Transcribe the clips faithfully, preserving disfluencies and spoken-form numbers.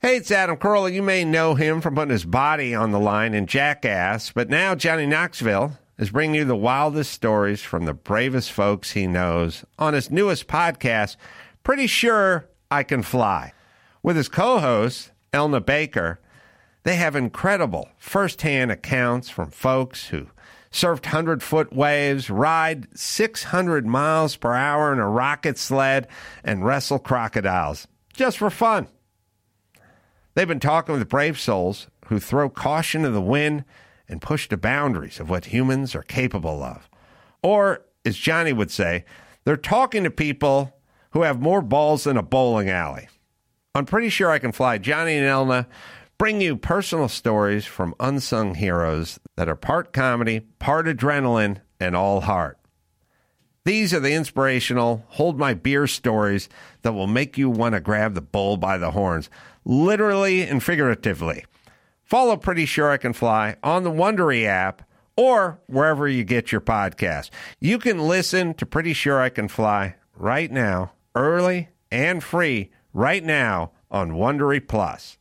Hey, it's Adam Carolla. You may know him from putting his body on the line in Jackass, but now Johnny Knoxville is bringing you the wildest stories from the bravest folks he knows on his newest podcast, Pretty Sure I Can Fly. With his co-host, Elna Baker, they have incredible first-hand accounts from folks who surfed hundred-foot waves, ride six hundred miles per hour in a rocket sled, and wrestle crocodiles, just for fun. They've been talking with brave souls who throw caution to the wind and push the boundaries of what humans are capable of. Or, as Johnny would say, they're talking to people who have more balls than a bowling alley. I'm Pretty Sure I Can Fly. Johnny and Elna bring you personal stories from unsung heroes that are part comedy, part adrenaline, and all heart. These are the inspirational, hold my beer stories that will make you want to grab the bull by the horns, literally and figuratively. Follow Pretty Sure I Can Fly on the Wondery app or wherever you get your podcast. You can listen to Pretty Sure I Can Fly right now, early and free, right now on Wondery Plus.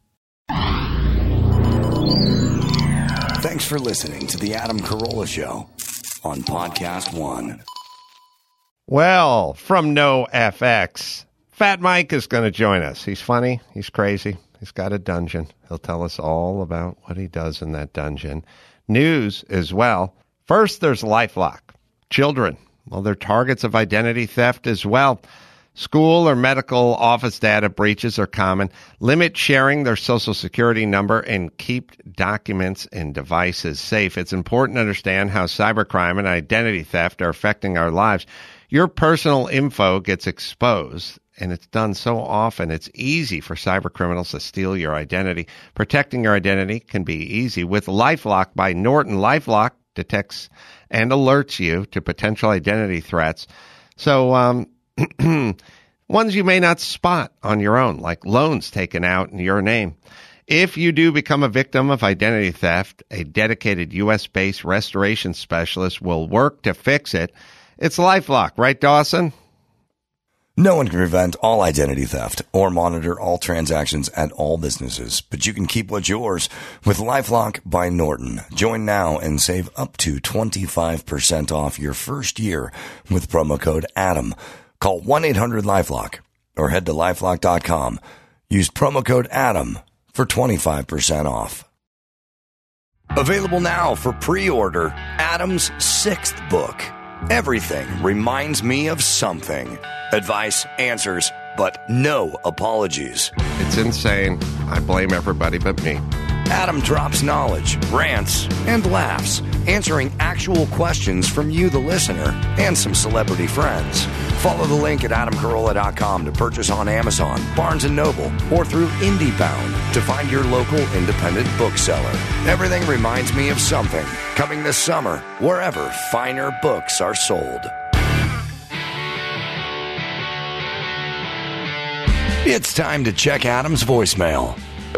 Thanks for listening to The Adam Carolla Show on Podcast One. Well, from NoFX, Fat Mike is going to join us. He's funny. He's crazy. He's got a dungeon. He'll tell us all about what he does in that dungeon. News as well. First, there's LifeLock. Children, well, they're targets of identity theft as well. School or medical office data breaches are common. Limit sharing their social security number and keep documents and devices safe. It's important to understand how cybercrime and identity theft are affecting our lives. Your personal info gets exposed, and it's done so often. It's easy for cybercriminals to steal your identity. Protecting your identity can be easy with LifeLock by Norton. LifeLock detects and alerts you to potential identity threats. So, um, ones you may not spot on your own, like loans taken out in your name. If you do become a victim of identity theft, a dedicated U S-based restoration specialist will work to fix it. It's LifeLock, right, Dawson? No one can prevent all identity theft or monitor all transactions at all businesses, but you can keep what's yours with LifeLock by Norton. Join now and save up to twenty-five percent off your first year with promo code ADAM. Call one eight hundred LifeLock or head to lifelock dot com. Use promo code ADAM for twenty-five percent off. Available now for pre-order, Adam's sixth book. Everything reminds me of something. Advice, answers, but no apologies. It's insane. I blame everybody but me. Adam drops knowledge, rants, and laughs, answering actual questions from you, the listener, and some celebrity friends. Follow the link at adam carolla dot com to purchase on Amazon, Barnes and Noble, or through IndieBound to find your local independent bookseller. Everything reminds me of something. Coming this summer, wherever finer books are sold. It's time to check Adam's voicemail.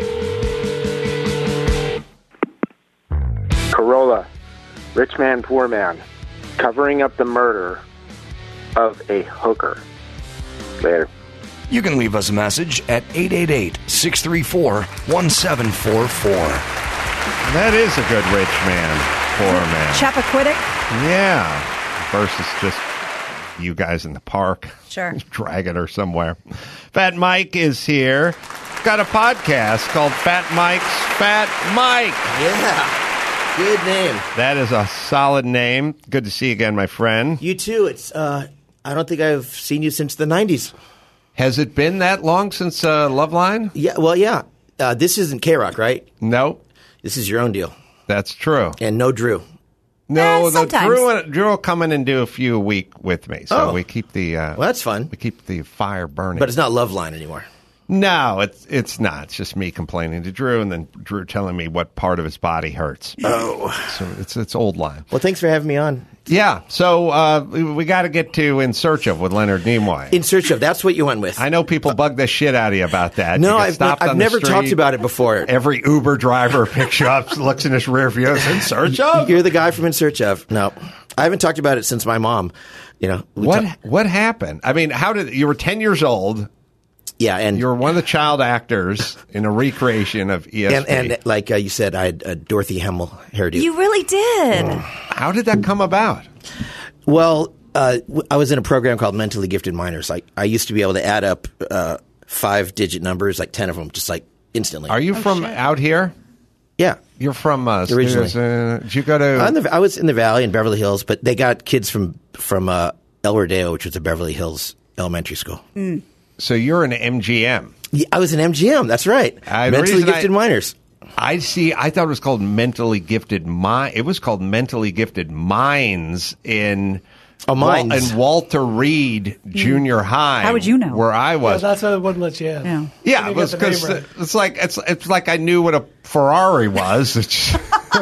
Carolla, rich man, poor man, covering up the murder of a hooker. Later. You can leave us a message at eight eight eight, six three four, one seven four four. That is a good rich man, poor man. Chappaquiddick? Yeah. Versus just you guys in the park. Sure. Dragging her somewhere. Fat Mike is here. Got a podcast called Fat Mike's Fat Mike. Yeah. Good name. That is a solid name. Good to see you again, my friend. You too. It's uh, I don't think I've seen you since the nineties. Has it been that long since uh, Loveline? Yeah. Well, yeah. Uh, this isn't K-Rock, right? No. This is your own deal. That's true. And no Drew. No, Eh, the Drew, Drew will come in and do a few a week with me. So Oh. we keep the uh, Well, that's fun. we keep the fire burning. But it's not Loveline anymore. No, it's it's not. It's just me complaining to Drew, and then Drew telling me what part of his body hurts. Oh. So it's it's old line. Well, thanks for having me on. Yeah. So uh, we, we got to get to In Search Of with Leonard Nimoy. In Search Of. That's what you went with. I know people bug the shit out of you about that. No, You get I've, stopped I've on the never street. talked about it before. Every Uber driver picks you up, looks in his rear view, is In Search Of? You're the guy from In Search Of. No. I haven't talked about it since my mom. You know. we What ta- what happened? I mean, how did you were ten years old? Yeah, and You were one of the child actors in a recreation of E S P. and, and like uh, you said, I had a Dorothy Hamill hairdo. You really did. How did that come about? Well, uh, w- I was in a program called Mentally Gifted Minors. Like I used to be able to add up uh, five-digit numbers, like ten of them, just like instantly. Are you from out here? Yeah. You're from uh, Originally. Uh, did you go to? On the, I was in the Valley in Beverly Hills, but they got kids from from uh, El Rodeo, which was a Beverly Hills elementary school. So you're an M G M. Yeah, I was an M G M. That's right. Uh, the Mentally reason Gifted I- Minors. I see. I thought it was called Mentally Gifted Mi- It was called Mentally Gifted Minds in. Oh, Minds. Wal- in Walter Reed Junior High. How would you know? Where I Well, was. that's why it wouldn't let you in. Yeah. Yeah, You it was get the name because right. it's like it's it's like I knew what a Ferrari was. It's-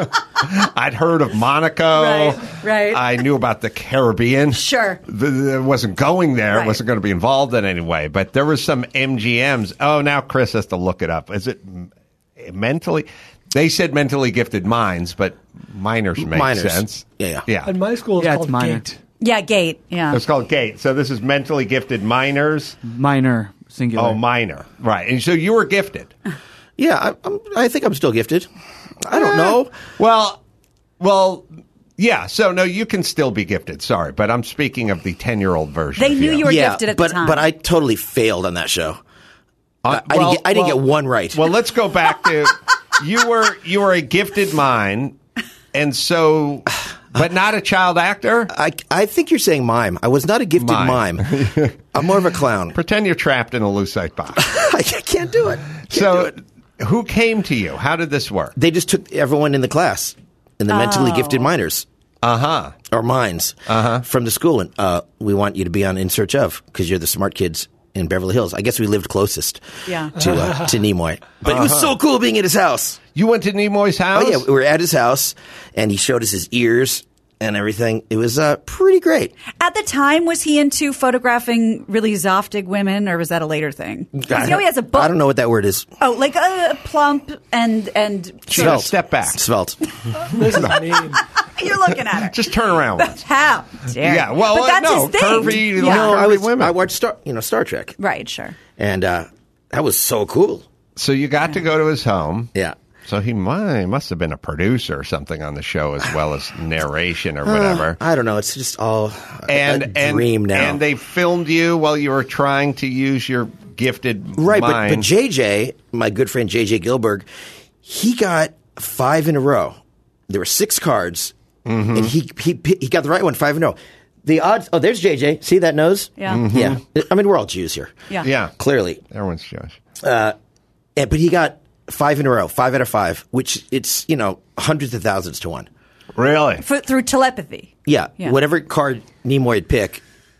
I'd heard of Monaco. Right, right. I knew about the Caribbean. Sure. The, the, wasn't going there. Right. Wasn't going to be involved in any way. But there was some M G Ms. Oh, now Chris has to look it up. Is it m- mentally? They said mentally gifted minds, but minors make Minors. sense. Yeah, yeah. yeah. And my school is Yeah, it's called minor. Gate. Yeah, Gate. Yeah. It's called GATE. So this is mentally gifted minors. Minor, singular. Oh, minor. Right. And so you were gifted. Yeah, I, I'm, I think I'm still gifted. I don't know. Well, well, yeah. So no, you can still be gifted. Sorry, but I'm speaking of the ten-year-old version. They of knew you were yeah, gifted at but the time. Uh, but I totally failed on that show. Uh, I didn't get- I didn't get one right. Well, let's go back to you were you were a gifted mind, and so, but not a child actor. I, I think you're saying mime. I was not a gifted Mime. mime. I'm more of a clown. Pretend you're trapped in a lucite box. I can't do it. Can't do So, it. who came to you? How did this work? They just took everyone in the class, in the mentally gifted minors. Uh huh. Or minds Uh-huh. from the school. And uh, we want you to be on In Search Of because you're the smart kids in Beverly Hills. I guess we lived closest Yeah. to uh, to Nimoy. But it Uh-huh. was so cool being at his house. You went to Nimoy's house. Oh, yeah. We were at his house, and he showed us his ears and everything. It was uh, pretty great. At the time, was he into photographing really Zoftig women, or was that a later thing? 'Cause I you know don't- he has a book. I don't know what that word is. Oh, like a plump and and Gina, step back. Svelte. This is mean. you're looking at her. Just turn around once. How dare Yeah, you. well, but uh, that's no, his thing. curvy, you yeah. No, I Curvy was. women. I watched Star, you know, Star Trek, Right, sure. and uh, that was so cool. So you got to go to his home. Yeah. So he might, he must have been a producer or something on the show as well as narration or whatever. I don't know. It's just all a, and a and dream now. and they filmed you while you were trying to use your gifted right, but, mind. but J J, my good friend J J Gilberg, he got five in a row. There were six cards, Mm-hmm. and he, he he got the right one five in a row. The odds. Oh, there's J J. See that nose? Yeah. Mm-hmm. Yeah. I mean, we're all Jews here. Yeah. yeah, Clearly. everyone's Jewish. And, but he got five in a row, five out of five, which it's, you know, hundreds of thousands to one. Really? For, through telepathy. Yeah. Yeah. Whatever card Nimoy would pick,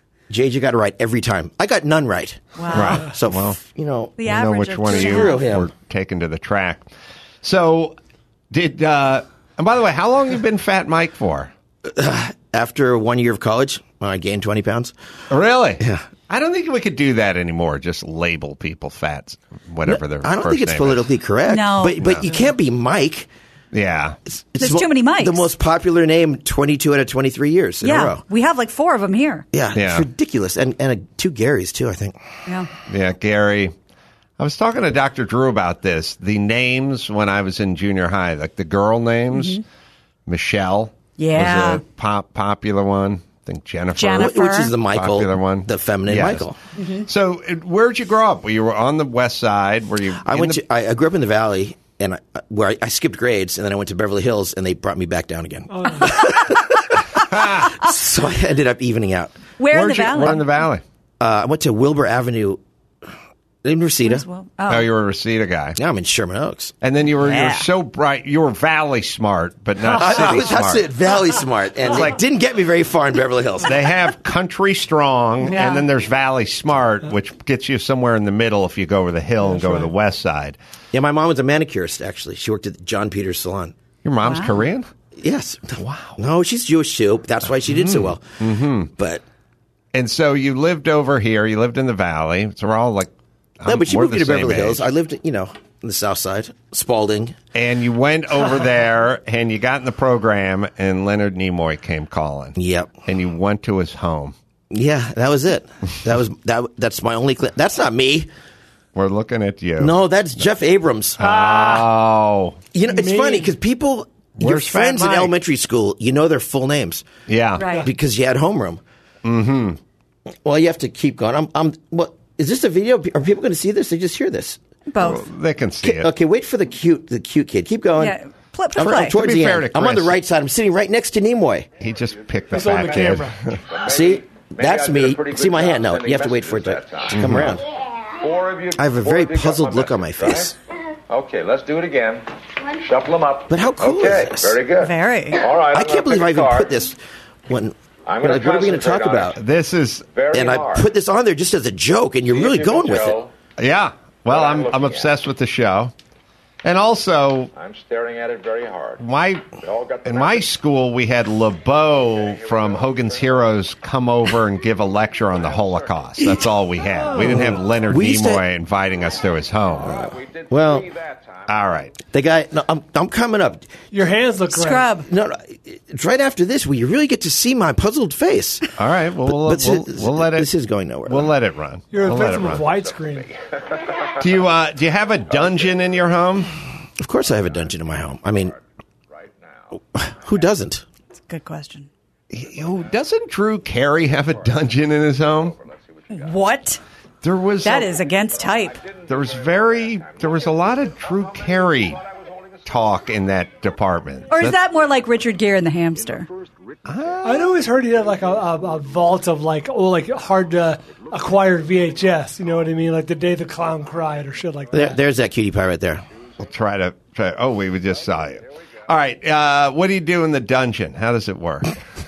J J got it right every time. I got none right. Wow. Right. So, Well, you know, The I know average which of one of two. you Screw him. were taken to the track. So, did uh, and by the way, how long have you been Fat Mike for? after one year of college, I gained twenty pounds. Really? Yeah. I don't think we could do that anymore. Just label people fat, whatever their. I don't first think it's name politically is. correct. No. But, but you can't be Mike. Yeah. It's There's mo- too many Mikes. The most popular name, twenty-two out of twenty-three years in a Yeah. row. We have like four of them here. Yeah, Yeah. it's ridiculous. And and uh, two Garys, too, I think. Yeah. Yeah, Gary. I was talking to Doctor Drew about this. The names when I was in junior high, like the girl names, Michelle Yeah. was a pop popular one. I think Jennifer. Jennifer. Which is the Michael, Popular one. the feminine Yes. Michael. So, it- where'd you grow up? Were you on the west side? Were you? I in went the- to. I, I grew up in the Valley, and I, where I, I skipped grades, and then I went to Beverly Hills, and they brought me back down again. So I ended up evening out. Where in Where'd the you- valley? Where in the valley? Uh, I went to Wilbur Avenue in Reseda. Well, Oh, oh. you were a Reseda guy. Now I'm in Sherman Oaks. And then you were you Yeah. were so bright. You were Valley smart, but not I, I City was, smart. that's it, Valley Smart, and it didn't get me very far in Beverly Hills. They have Country Strong, Yeah. and then there's Valley Smart, which gets you somewhere in the middle if you go over the hill and go to the west side. Yeah, my mom was a manicurist. Actually, she worked at John Peters Salon. Your mom's Wow. Korean? Yes. Wow. No, she's Jewish too. That's why she did so well. Mm-hmm. But And so you lived over here. You lived in the Valley. So we're all like, no, um, but she we're moved the me to same Beverly age. Hills. I lived, you know, in the South Side, Spalding. And you went over there, and you got in the program, and Leonard Nimoy came calling. Yep. And you went to his home. Yeah, that was it. That was that. That's my only. Cl- that's not me. We're looking at you. No, that's Jeff Abrams. Oh. You know, it's Me. funny because people, your Where's friends Fat in Mike? elementary school, you know their full names Yeah. Right. because you had homeroom. Mm-hmm. Well, you have to keep going. I'm. I'm. What is this a video? Are people going to see this? They just hear this. Both. They can see it. Okay, wait for the cute, the cute kid. Keep going. Yeah. Play, play, I'm, play. I'm towards To be the fair end. to I'm on the Chris. right side. I'm sitting right next to Nimoy. He just picked the He's on fat the kid. camera. See, that's I did a me. pretty good See my job hand? No, sending you have to wait for it to, messages that to time. come around. Four of you. I have a four very of you got puzzled my look on my message, face. right? Okay, let's do it again. Shuffle them up. But how cool is okay, this? very good. Very. All right. I I'm can't gonna believe pick I a even card. put this when. I'm We're gonna like, what are we going to talk concentrate on about? it. This is, Very And I hard. put this on there just as a joke, and you're See really if you going can with it. tell. yeah. Well, What I'm I'm, I'm looking obsessed with the show. And also, I'm staring at it very hard. my all got the in my message. school, we had LeBeau from Hogan's Heroes come over and give a lecture on the Holocaust. That's all we had. We didn't have Leonard We used to- Nimoy inviting us to his home. We did Well- three that time. All right. The guy, no, I'm, I'm coming up. Your hands look great. Scrub. No, no, it's right after this where you really get to see my puzzled face. All right. Well, we'll, but we'll, this- we'll let it. this is going nowhere. We'll let it run. You're a we'll let it victim of run. widescreen. Do you uh, do you have a dungeon in your home? Of course, I have a dungeon in my home. I mean, Right now. who doesn't? That's a good question. You, doesn't Drew Carey have a dungeon in his home? What? There was That a- is against type. There was very there was a lot of Drew Carey talk in that department. Or is that more like Richard Gere and the hamster? I'd always heard he had like a, a, a vault of like oh like hard to acquire V H S. You know what I mean? Like The Day the Clown Cried or shit like There, that. there's that cutie pie right there. We'll try to try. Oh, we would just saw you. All right. Uh, what do you do in the dungeon? How does it work?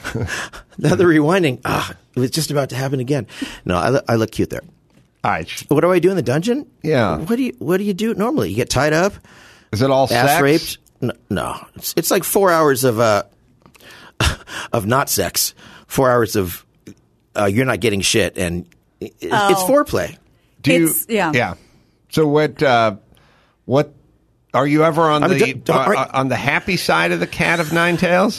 Now the rewinding. Ah, it was just about to happen again. No, I, look- I look cute there. All right. sh- What do I do in the dungeon? Yeah. What do you What do you do normally? You get tied up, Is it all ass sex? raped. No, no. It's, it's like four hours of uh of not sex. Four hours of uh, you're not getting shit, and it, it's Oh. foreplay. Do you, It's- yeah. Yeah. So what? Uh, what? Are you ever on I'm a the du- uh, right- on the happy side of the cat of nine tails?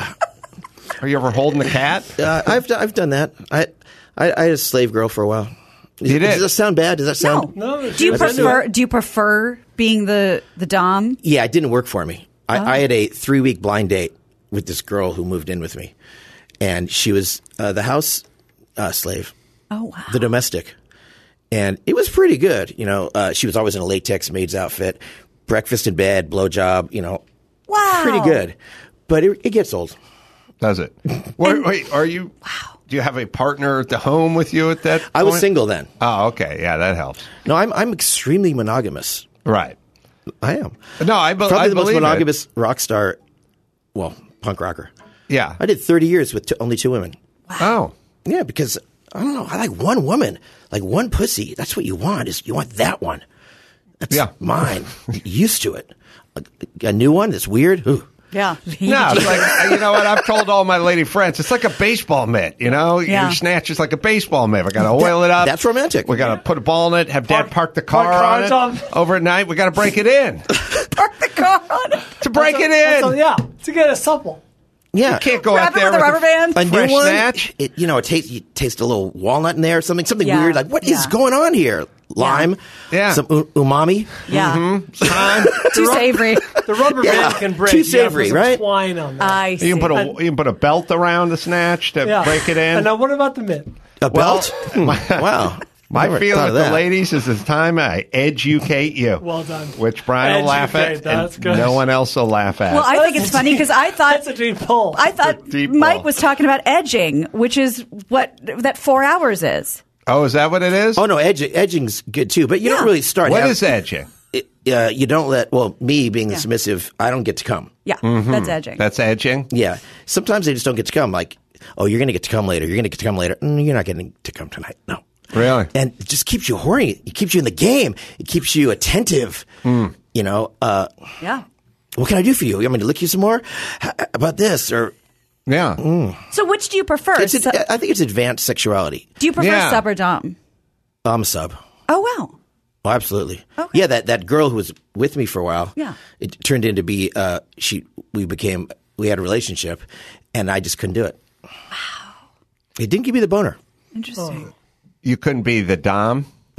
Are you ever holding the cat? Uh, I've done, I've done that. I, I I had a slave girl for a while. You did? Does that sound bad? Does that sound? No, Do you that's prefer? it. Do you prefer being the the dom? Yeah, it didn't work for me. I, Oh. I had a three week blind date with this girl who moved in with me, and she was uh, the house uh, slave, Oh wow. the domestic, and it was pretty good. You know, uh, she was always in a latex maid's outfit, breakfast in bed, blowjob. You know, Wow. pretty good. But it, it gets old. Does it? Wait, wait, are you? Wow. Do you have a partner at the home with you at that? I was point? single then. Oh, okay. Yeah, that helps. No, I'm I'm extremely monogamous. Right. I am No, I, be- probably I the most believe it. monogamous rock star. Well, punk rocker. Yeah. I did thirty years with t- only two women. Oh. Yeah, because I don't know. I like one woman, like one pussy. That's what you want. Is you want that one? That's Yeah. mine. Get used to it. A, a new one that's weird. Ooh. Yeah. No, it's like, you know what? I've told all my lady friends, it's like a baseball mitt, you know? Yeah. You snatch it's like a baseball mitt. We got to oil it up. That's romantic. We got to put a ball in it, have dad Park- park the park car on cars it on- overnight. We got to break it in. Park the car on it. to break it That's a- in. yeah, to get it supple. Yeah. You can't go Wrap out it there with a rubber band. a new fresh one. snatch. It, you know, it tastes. You taste a little walnut in there, or something, something Yeah. weird. Like, what is Yeah. going on here? Lime. Yeah. Some u- umami. Yeah. Mm-hmm. Time. Too savory. The rubber Yeah, band can break. too You gotta savory, put some right? Twine on that. I see. You can put a you can put a belt around the snatch to yeah. break it in. And now, what about the mitt? A Well, belt. Hmm. wow. My Never feeling thought with of the that. ladies is it's time I educate you. Well done. Which Brian will laugh Educate, at, that's and good. no one else will laugh at. Well, I think it's funny because I thought That's a deep pull. I thought Deep Mike ball. was talking about edging, which is what that four hours is. oh, is that what it is? Oh no, edging, edging's good too, but you Yeah. don't really start. What have- is edging? it- uh, you don't let. Well, me being the Yeah. submissive, I don't get to come. Yeah, that's edging. That's edging? Yeah. Sometimes they just don't get to come. Like, oh, you're going to get to come later. You're going to get to come later. Mm, you're not getting to come tonight. No. Really? And it just keeps you horny. It keeps you in the game. It keeps you attentive. Hmm. You know, uh, yeah. what can I do for you? You want me to lick you some more? H- about this? Or Yeah. So which do you prefer? it's Su- I think it's advanced sexuality. do you prefer Yeah. sub or dom? I'm a sub. Oh wow. Oh, absolutely. Okay. Yeah, that, that girl who was with me for a while. Yeah. It turned into be uh, she. We became we had a relationship, and I just couldn't do it. Wow. It didn't give me the boner. Interesting. You couldn't be the dom?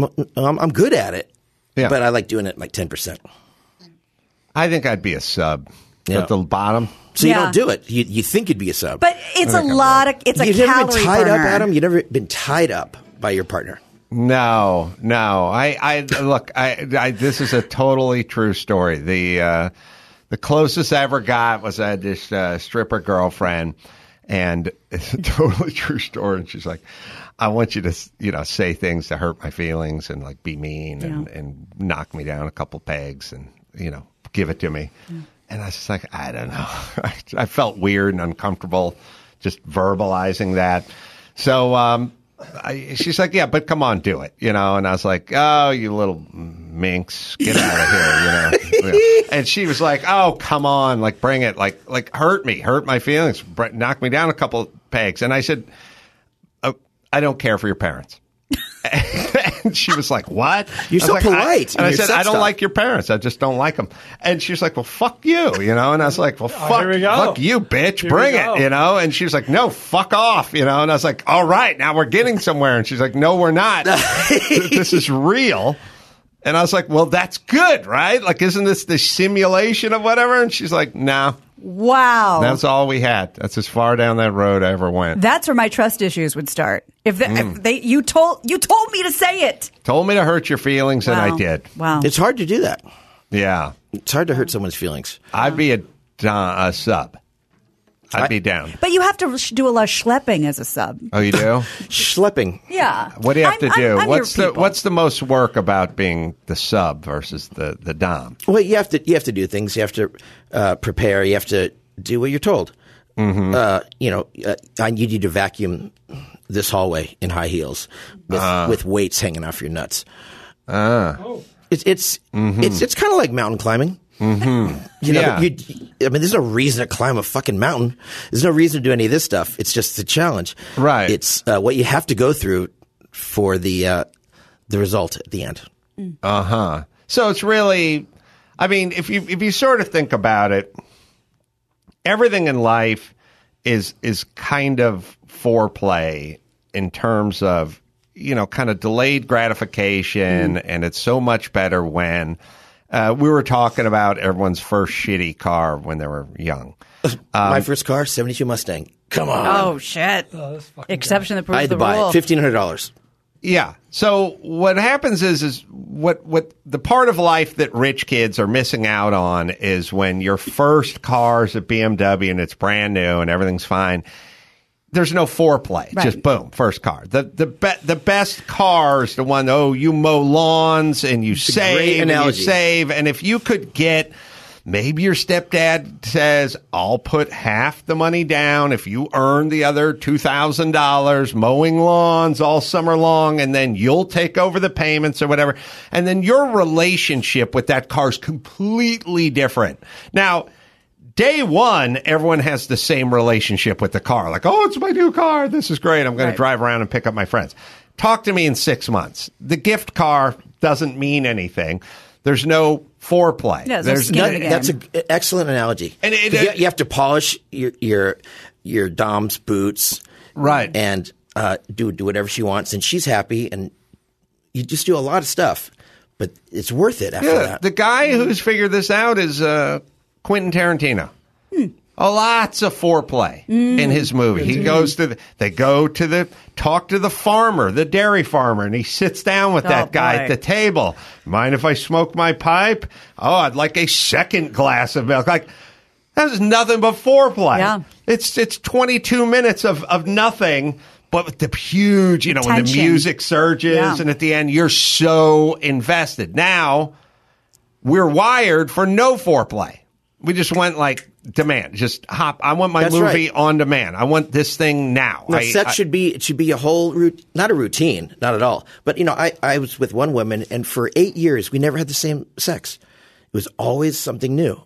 I'm, I'm good at it, Yeah. but I like doing it like ten percent. I think I'd be a sub Yeah. at the bottom. So you Yeah. don't do it. You you think you'd be a sub, But it's a lot of, it's a you've never calorie been tied burner. up, Adam. You've never been tied up by your partner. No, no. I, I look. I, I. This is a totally true story. The uh, the closest I ever got was I had this uh, stripper girlfriend, and it's a totally true story. And she's like, "I want you to, you know, say things to hurt my feelings and like be mean and, Yeah. and knock me down a couple pegs and you know give it to me." Yeah. And I was just like, I don't know. I, I felt weird and uncomfortable just verbalizing that. So um, I, she's like, yeah, but come on, do it, you know. And I was like, oh, you little minx, get out of here, you know. You know. And she was like, oh, come on, like bring it, like like hurt me, hurt my feelings, br- knock me down a couple pegs. And I said, oh, I don't care for your parents. And she was like, what? You're I was so like, polite I, and I in your said, sex I don't talk. like your parents. I just don't like them. And she was like, well, fuck you, you know? And I was like, well, fuck, here we go. fuck you, bitch. Here Bring we go. it, you know? And she was like, no, fuck off, you know? And I was like, all right, now we're getting somewhere. And she's like, no, we're not. This is real. And I was like, well, that's good, right? Like, isn't this the simulation of whatever? And she's like, no, Wow. that's all we had. That's as far down that road I ever went. That's where my trust issues would start. If, the, if they you told you told me to say it. Told me to hurt your feelings, and I Wow. did. Wow. It's hard to do that. Yeah. It's hard to hurt someone's feelings. I'd be a, uh, a sub. I'd be down. But you have to sh- do a lot of schlepping as a sub. Oh, you do? Schlepping. Yeah. What do you have I'm- to do? I'm- I'm what's your the people. What's the most work about being the sub versus the, the dom? Well, you have to you have to do things. You have to uh, prepare. You have to do what you're told. Mm-hmm. Uh, you know, uh, I need you to vacuum this hallway in high heels with, Uh. with weights hanging off your nuts. Ah. It's it's Mm-hmm. it's it's kind of like mountain climbing. Mm-hmm. You know, Yeah. you, I mean, there's no reason to climb a fucking mountain. There's no reason to do any of this stuff. It's just a challenge. Right. It's uh, what you have to go through for the uh, the result at the end. Uh huh. So it's really, I mean, if you if you sort of think about it, everything in life is is kind of foreplay in terms of you know kind of delayed gratification, and it's so much better when uh, we were talking about everyone's first shitty car when they were young. My first car, seventy-two Mustang. Come on. Oh shit! Oh, that's fucking Exception that proves I had to the buy rule. it. fifteen hundred dollars. Yeah. So what happens is, is what, what the part of life that rich kids are missing out on is when your first car is a B M W and it's brand new and everything's fine. There's no foreplay. Right. Just boom, first car. The the be, the best car is the one. Oh, you mow lawns and you a great save and you analogy. save. And if you could get. Maybe your stepdad says, I'll put half the money down if you earn the other two thousand dollars mowing lawns all summer long, and then you'll take over the payments or whatever. And then your relationship with that car is completely different. Now, day one, everyone has the same relationship with the car. Like, oh, it's my new car. This is great. I'm going Right. to drive around and pick up my friends. Talk to me in six months. The gift car doesn't mean anything. There's no foreplay. Yeah, there's no There's skin in the game. That's an excellent analogy. And it- you, you have to polish your your your dom's boots, Right. and uh, do do whatever she wants, and she's happy, and you just do a lot of stuff, but it's worth it after Yeah, that. the guy who's figured this out is uh, Quentin Tarantino. Oh, lots of foreplay in his movie. He goes to the, they go to the, talk to the farmer, the dairy farmer, and he sits down with Oh, that guy boy. at the table. Mind if I smoke my pipe? Oh, I'd like a second glass of milk. Like, that was nothing but foreplay. Yeah. It's, it's twenty-two minutes of, of nothing, but with the huge, you know, when the Tension. music surges, Yeah. and at the end, you're so invested. Now, we're wired for no foreplay. We just went like demand, just hop. I want my That's movie right. on demand. I want this thing now. No, I, sex I- should be it should be a whole route, not a routine, not at all. But you know, I, I was with one woman, and for eight years we never had the same sex. It was always something new,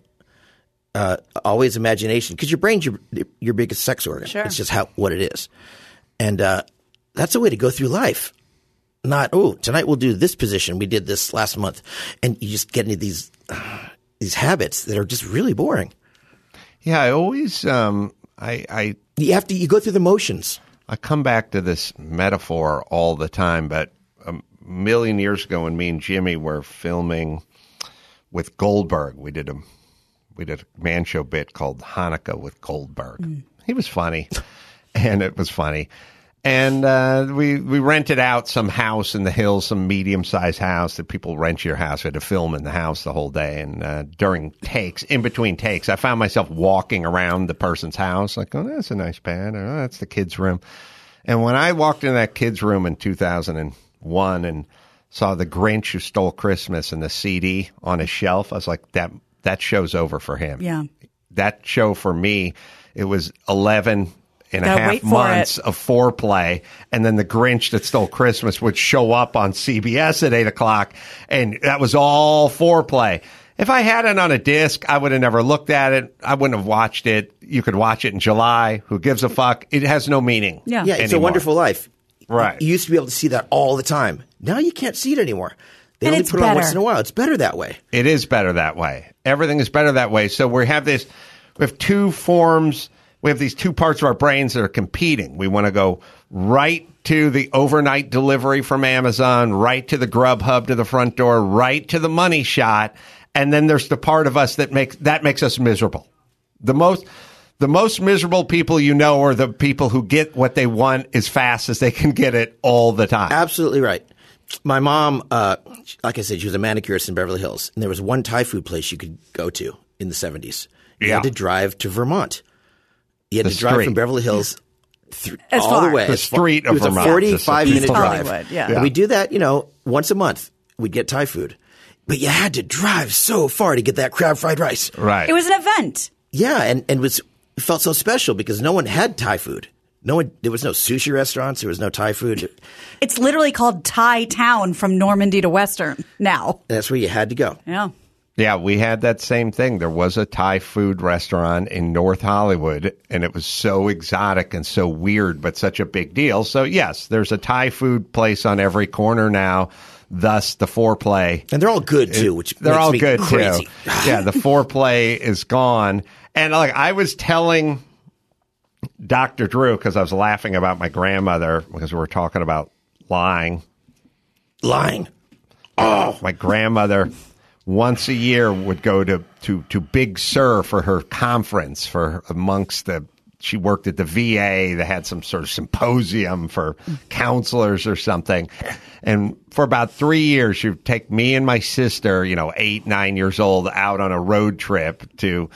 uh, always imagination, because your brain's your your biggest sex organ. Sure. It's just how what it is, and uh, that's a way to go through life. Not oh, tonight we'll do this position. We did this last month, and you just get into these these habits that are just really boring. yeah, I always, um, I, I, You have to you go through the motions. I come back to this metaphor all the time, but um, million years ago when me and Jimmy were filming with Goldberg. We did a we did a man show bit called Hanukkah with Goldberg. Mm. He was funny, and it was funny. And uh, we we rented out some house in the hills, some medium-sized house that people rent your house. We had to film in the house the whole day. And uh, during takes, in between takes, I found myself walking around the person's house like, oh, that's a nice pad. Oh, that's the kid's room. And when I walked into that kid's room in two thousand one and saw The Grinch Who Stole Christmas and the C D on his shelf, I was like, that that show's over for him. Yeah. That show for me, it was eleven and a Gotta half wait for months it. of foreplay, and then The Grinch That Stole Christmas would show up on C B S at eight o'clock, and that was all foreplay. If I had it on a disc, I would have never looked at it. I wouldn't have watched it. You could watch it in July. Who gives a fuck? It has no meaning. Yeah, Yeah, it's anymore. a Wonderful Life. Right. You used to be able to see that all the time. Now you can't see it anymore. They And only it's put it on better. once in a while. It's better that way. It is better that way. Everything is better that way. So we have this, we have two forms, we have these two parts of our brains that are competing. We want to go right to the overnight delivery from Amazon, right to the Grubhub to the front door, right to the money shot. And then there's the part of us that makes, that makes us miserable. The most, the most miserable people you know are the people who get what they want as fast as they can get it all the time. Absolutely right. My mom, uh, like I said, she was a manicurist in Beverly Hills, and there was one Thai food place you could go to in the seventies. You Yeah. had to drive to Vermont. You had The to drive street. from Beverly Hills th- As all far. the way. The as far- street of It was Vermont. a forty-five minute East drive. Hollywood, yeah. And we do that, you know, once a month. We'd get Thai food. But you had to drive so far to get that crab fried rice. Right. It was an event. Yeah, and, and was it felt so special because no one had Thai food. No one, there was no sushi restaurants. There was no Thai food. It's literally called Thai Town from Normandy to Western now. And that's where you had to go. Yeah. Yeah, we had that same thing. There was a Thai food restaurant in North Hollywood, and it was so exotic and so weird, but such a big deal. So, yes, there's a Thai food place on every corner now, thus the foreplay. And they're all good, too, which They're makes all me good, crazy. too. Yeah, the foreplay is gone. And, like, I was telling Doctor Drew, because I was laughing about my grandmother, because we were talking about lying. Lying. Oh, my grandmother once a year would go to, to, to Big Sur for her conference for amongst the, she worked at the V A. They had some sort of symposium for counselors or something. And for about three years, she would take me and my sister, you know, eight, nine years old, out on a road trip to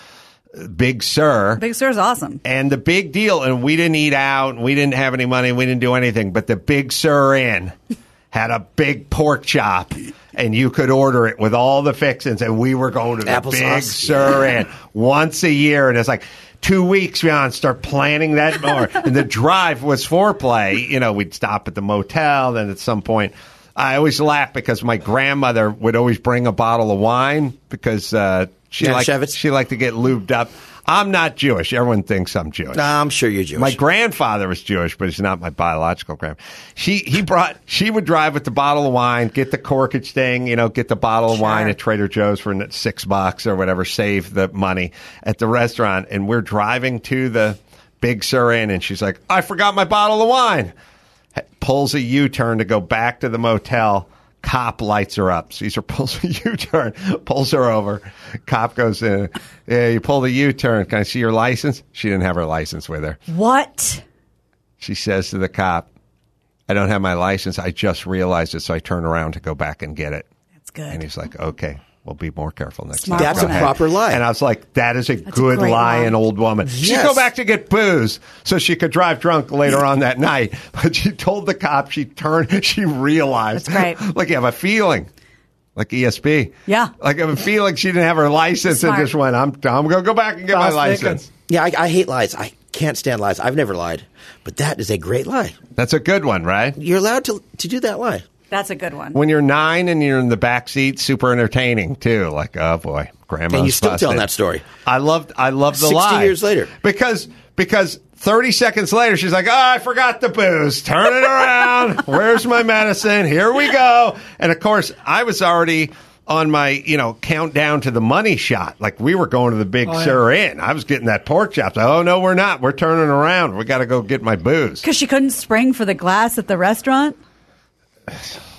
Big Sur. Big Sur's awesome. And the big deal, and we didn't eat out, and we didn't have any money, we didn't do anything, but the Big Sur Inn had a big pork chop, and you could order it with all the fixings, and we were going to the Applesauce. Big Sur Inn once a year, and it's like two weeks beyond, start planning that more. And the drive was foreplay. You know, we'd stop at the motel, then at some point, I always laugh because my grandmother would always bring a bottle of wine because uh, she liked, Manischewitz? she liked to get lubed up. I'm not Jewish. Everyone thinks I'm Jewish. Nah, I'm sure you're Jewish. My grandfather was Jewish, but he's not my biological grandfather. She he brought she would drive with the bottle of wine, get the corkage thing, you know, get the bottle of Sure. wine at Trader Joe's for six bucks or whatever, save the money at the restaurant, and we're driving to the Big Sur Inn, and she's like, "I forgot my bottle of wine." Pulls a U-turn to go back to the motel. Cop lights her up. Caesar pulls a U-turn, pulls her over. Cop goes in. Yeah, you pull the U-turn. Can I see your license? She didn't have her license with her. What? She says to the cop, I don't have my license. I just realized it, so I turn around to go back and get it. That's good. And he's like, okay, we'll be more careful next Smart time. That's Go a ahead. proper lie. And I was like, that is a That's a good great lying lie. old woman. She'd Yes. go back to get booze so she could drive drunk later on that night. But she told the cop she turned, she realized. That's great. Like, you have a feeling. Like E S P. Yeah. Like, I have a feeling she didn't have her license Smart. and just went, I'm, I'm going to go back and get my Fast thinking. license. Yeah, I, I hate lies. I can't stand lies. I've never lied. But that is a great lie. That's a good one, right? You're allowed to to do that lie. That's a good one. When you're nine and you're in the back seat, super entertaining too. Like, oh boy, grandma's And you're still busted. telling that story. I loved, I love the sixty lie. years later. because because thirty seconds later, she's like, oh, I forgot the booze. Turn it around. Where's my medicine? Here we go. And of course, I was already on my, you know, countdown to the money shot. Like, we were going to the Big Oh, yeah. Sur Inn. I was getting that pork chop. Oh no, we're not. We're turning around. We got to go get my booze. Because she couldn't spring for the glass at the restaurant?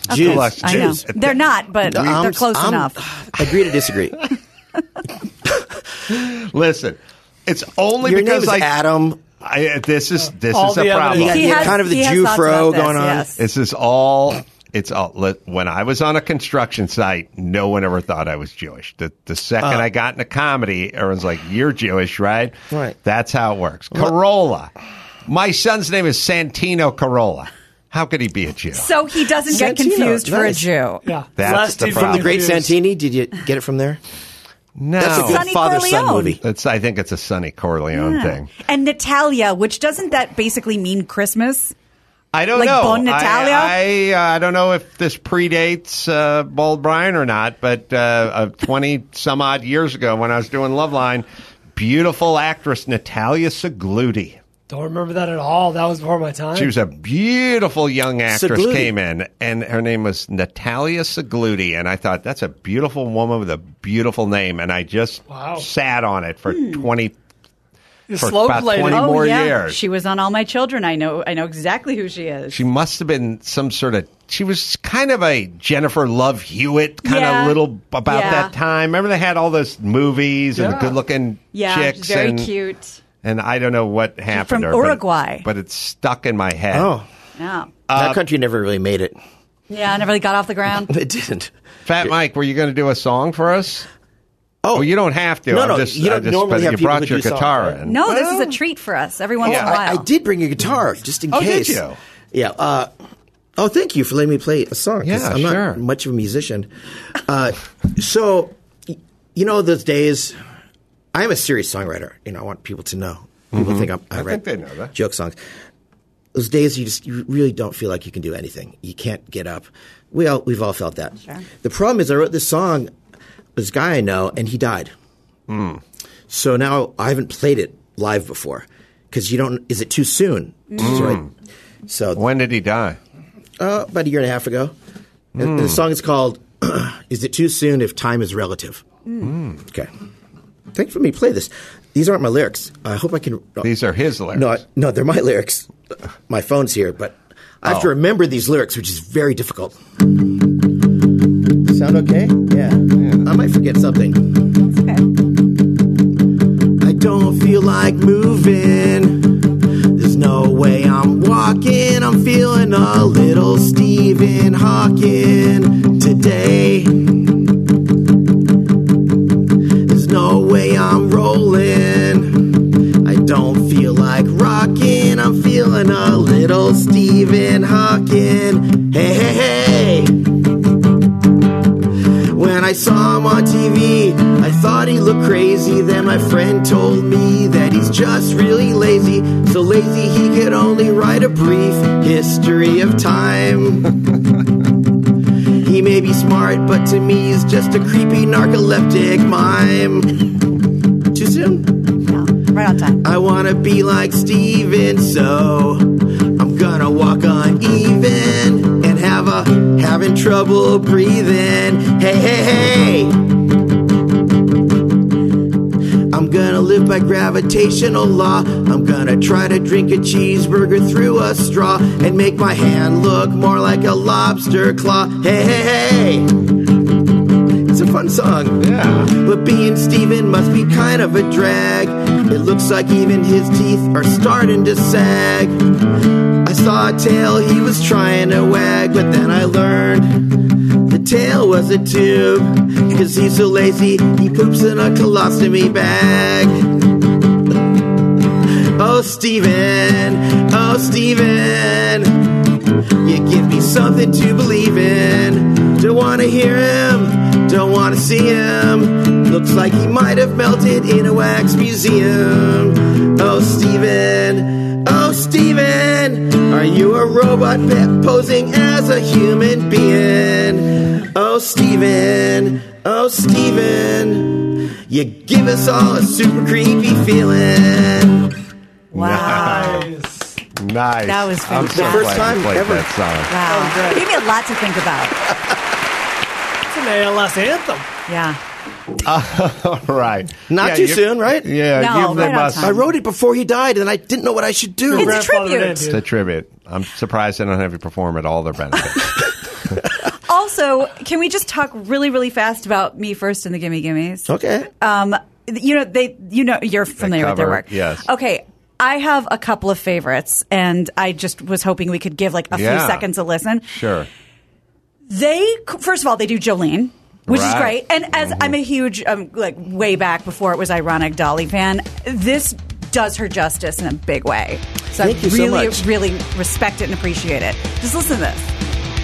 Of Jews. course, I know. Jews. They're not, but I'm- they're close I'm- enough. Agree to disagree. Listen, it's only Your name because is I, Adam. I. This is this All is a the problem. You got evidence. He you got has- kind of the he has Jew thoughts fro about this, going on. yes. This is all. It's all. li- When I was on a construction site, no one ever thought I was Jewish. The the second I got into comedy, everyone's like, "You're Jewish, right?" Right. That's how it works. Corolla. My son's name is Santino Corolla. How could he be a Jew? So he doesn't get Santino, confused for a nice. Jew. Yeah. That's Last the two problem. From the Great confused. Santini, did you get it from there? No, That's a good Sonny father-son Corleone. movie. That's, I think it's a Sonny Corleone Yeah. thing. And Natalia, which doesn't that basically mean Christmas? I don't Like know. Bon Natalia? I I, uh, I don't know if this predates uh, Bald Brian or not, but uh, twenty some odd years ago when I was doing Loveline, beautiful actress Natalia Segluti. Don't remember that at all. That was before my time. She was a beautiful young actress, Segluti. came in, and her name was Natalia Segluti. And I thought, that's a beautiful woman with a beautiful name. And I just Wow. sat on it for twenty The for slope about lady. twenty Oh more yeah, years. she was on All My Children. I know. I know exactly who she is. She must have been some sort of. She was kind of a Jennifer Love Hewitt kind Yeah. of little about Yeah. that time. Remember they had all those movies and the Yeah. good-looking yeah, chicks. she's very and, cute. And I don't know what happened from to her, but- Uruguay. but, it's stuck in my head. Oh, Yeah, that country never really made it. yeah. Never really got off the ground. It didn't. Fat Mike, were you going to do a song for us? Oh, Well, you don't have to. No, I'm no, just, you don't I just, normally but have you people brought who your do songs, guitar right? in. No, this is a treat for us every once in a I, while. I did bring a guitar just in Oh, did case. you? Yeah. Uh, oh, thank you for letting me play a song. 'cause Yeah, I'm not sure. much of a musician. Uh, so, y- you know, those days, I am a serious songwriter. You know, I want people to know. People think I'm, I, I write think they know that. joke songs. Those days, you just you really don't feel like you can do anything. You can't get up. We all we've all felt that. Sure. The problem is, I wrote this song. This guy I know, and he died. So now I haven't played it live before because you don't. Is it too soon? So, I, so When did he die? uh, about a year and a half ago. And the song is called "Is It Too Soon If Time Is Relative." Okay. Thank you for me play this. These aren't my lyrics. I hope I can. These are his lyrics. No, I, no, they're my lyrics. My phone's here, but I have to Oh. remember these lyrics, which is very difficult. Sound okay? Yeah. I might forget something. Okay. I don't feel like moving. There's no way I'm walking. I'm feeling a little Stephen Hawking today. There's no way I'm rolling. I don't feel like rocking. I'm feeling a little Stephen Hawking. Hey, hey, hey. When I saw him on T V, I thought he looked crazy. Then my friend told me that he's just really lazy. So lazy he could only write a brief history of time. He may be smart, but to me he's just a creepy narcoleptic mime. Too soon? No, right on time. I wanna be like Steven, so I'm gonna walk uneven and have a having trouble breathing. Hey, hey, hey! I'm gonna live by gravitational law. I'm gonna try to drink a cheeseburger through a straw and make my hand look more like a lobster claw. Hey, hey, hey! It's a fun song. Yeah. But being Steven must be kind of a drag. It looks like even his teeth are starting to sag. I saw a tail he was trying to wag, but then I learned the tail was a tube. Cause he's so lazy, he poops in a colostomy bag. Oh, Steven, oh, Steven, you give me something to believe in. Don't wanna hear him, don't wanna see him. Looks like he might have melted in a wax museum. Oh, Steven, oh, Steven, are you a robot pet posing as a human being? Oh, Steven, oh, Steven, you give us all a super creepy feeling. Wow. Nice. Nice. That was I'm so fantastic. First glad time you played ever. that song. Wow. Oh, good. Gave me a lot to think about. It's an A L S anthem. Yeah. All right. Not Yeah, too you- soon, right? Yeah, No, give them right on us time. I wrote it before he died, and I didn't know what I should do. It's a Grandfathered tribute. in, It's dude. a tribute. I'm surprised they don't have you perform at all their benefits. also, can we just talk really, really fast about Me First and the Gimme Gimmes? Okay. Um, you know, they, you know, you're familiar with their cover, work. yes. Okay. I have a couple of favorites, and I just was hoping we could give like a Yeah. few seconds a listen. Sure. They, first of all, they do Jolene, which is Right. great. And as I'm a huge, um, like way back before it was ironic, Dolly fan, this does her justice in a big way. So Thank I you so really, much. really respect it and appreciate it. Just listen to this.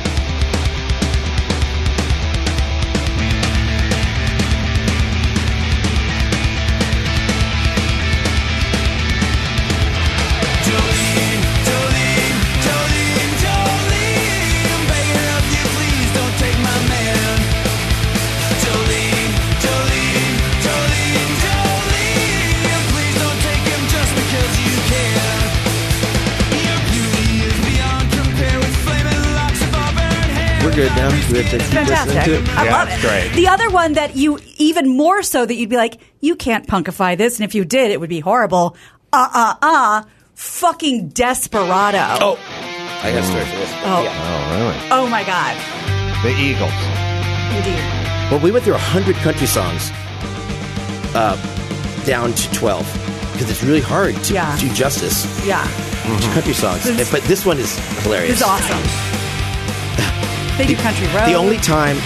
We're good now. We have to keep listening Fantastic. to it. I Yeah, love it's it. great. The other one that you, even more so that you'd be like, you can't punkify this, and if you did, it would be horrible. Uh, uh, uh, fucking Desperado. Oh, I got a story for this. Oh. Yeah. Oh, really? Oh my God. The Eagles. Indeed. Well, we went through one hundred country songs uh, down to twelve because it's really hard to Yeah. do justice Yeah. to country songs. This- But this one is hilarious. This is awesome. They do Country Road. The only time.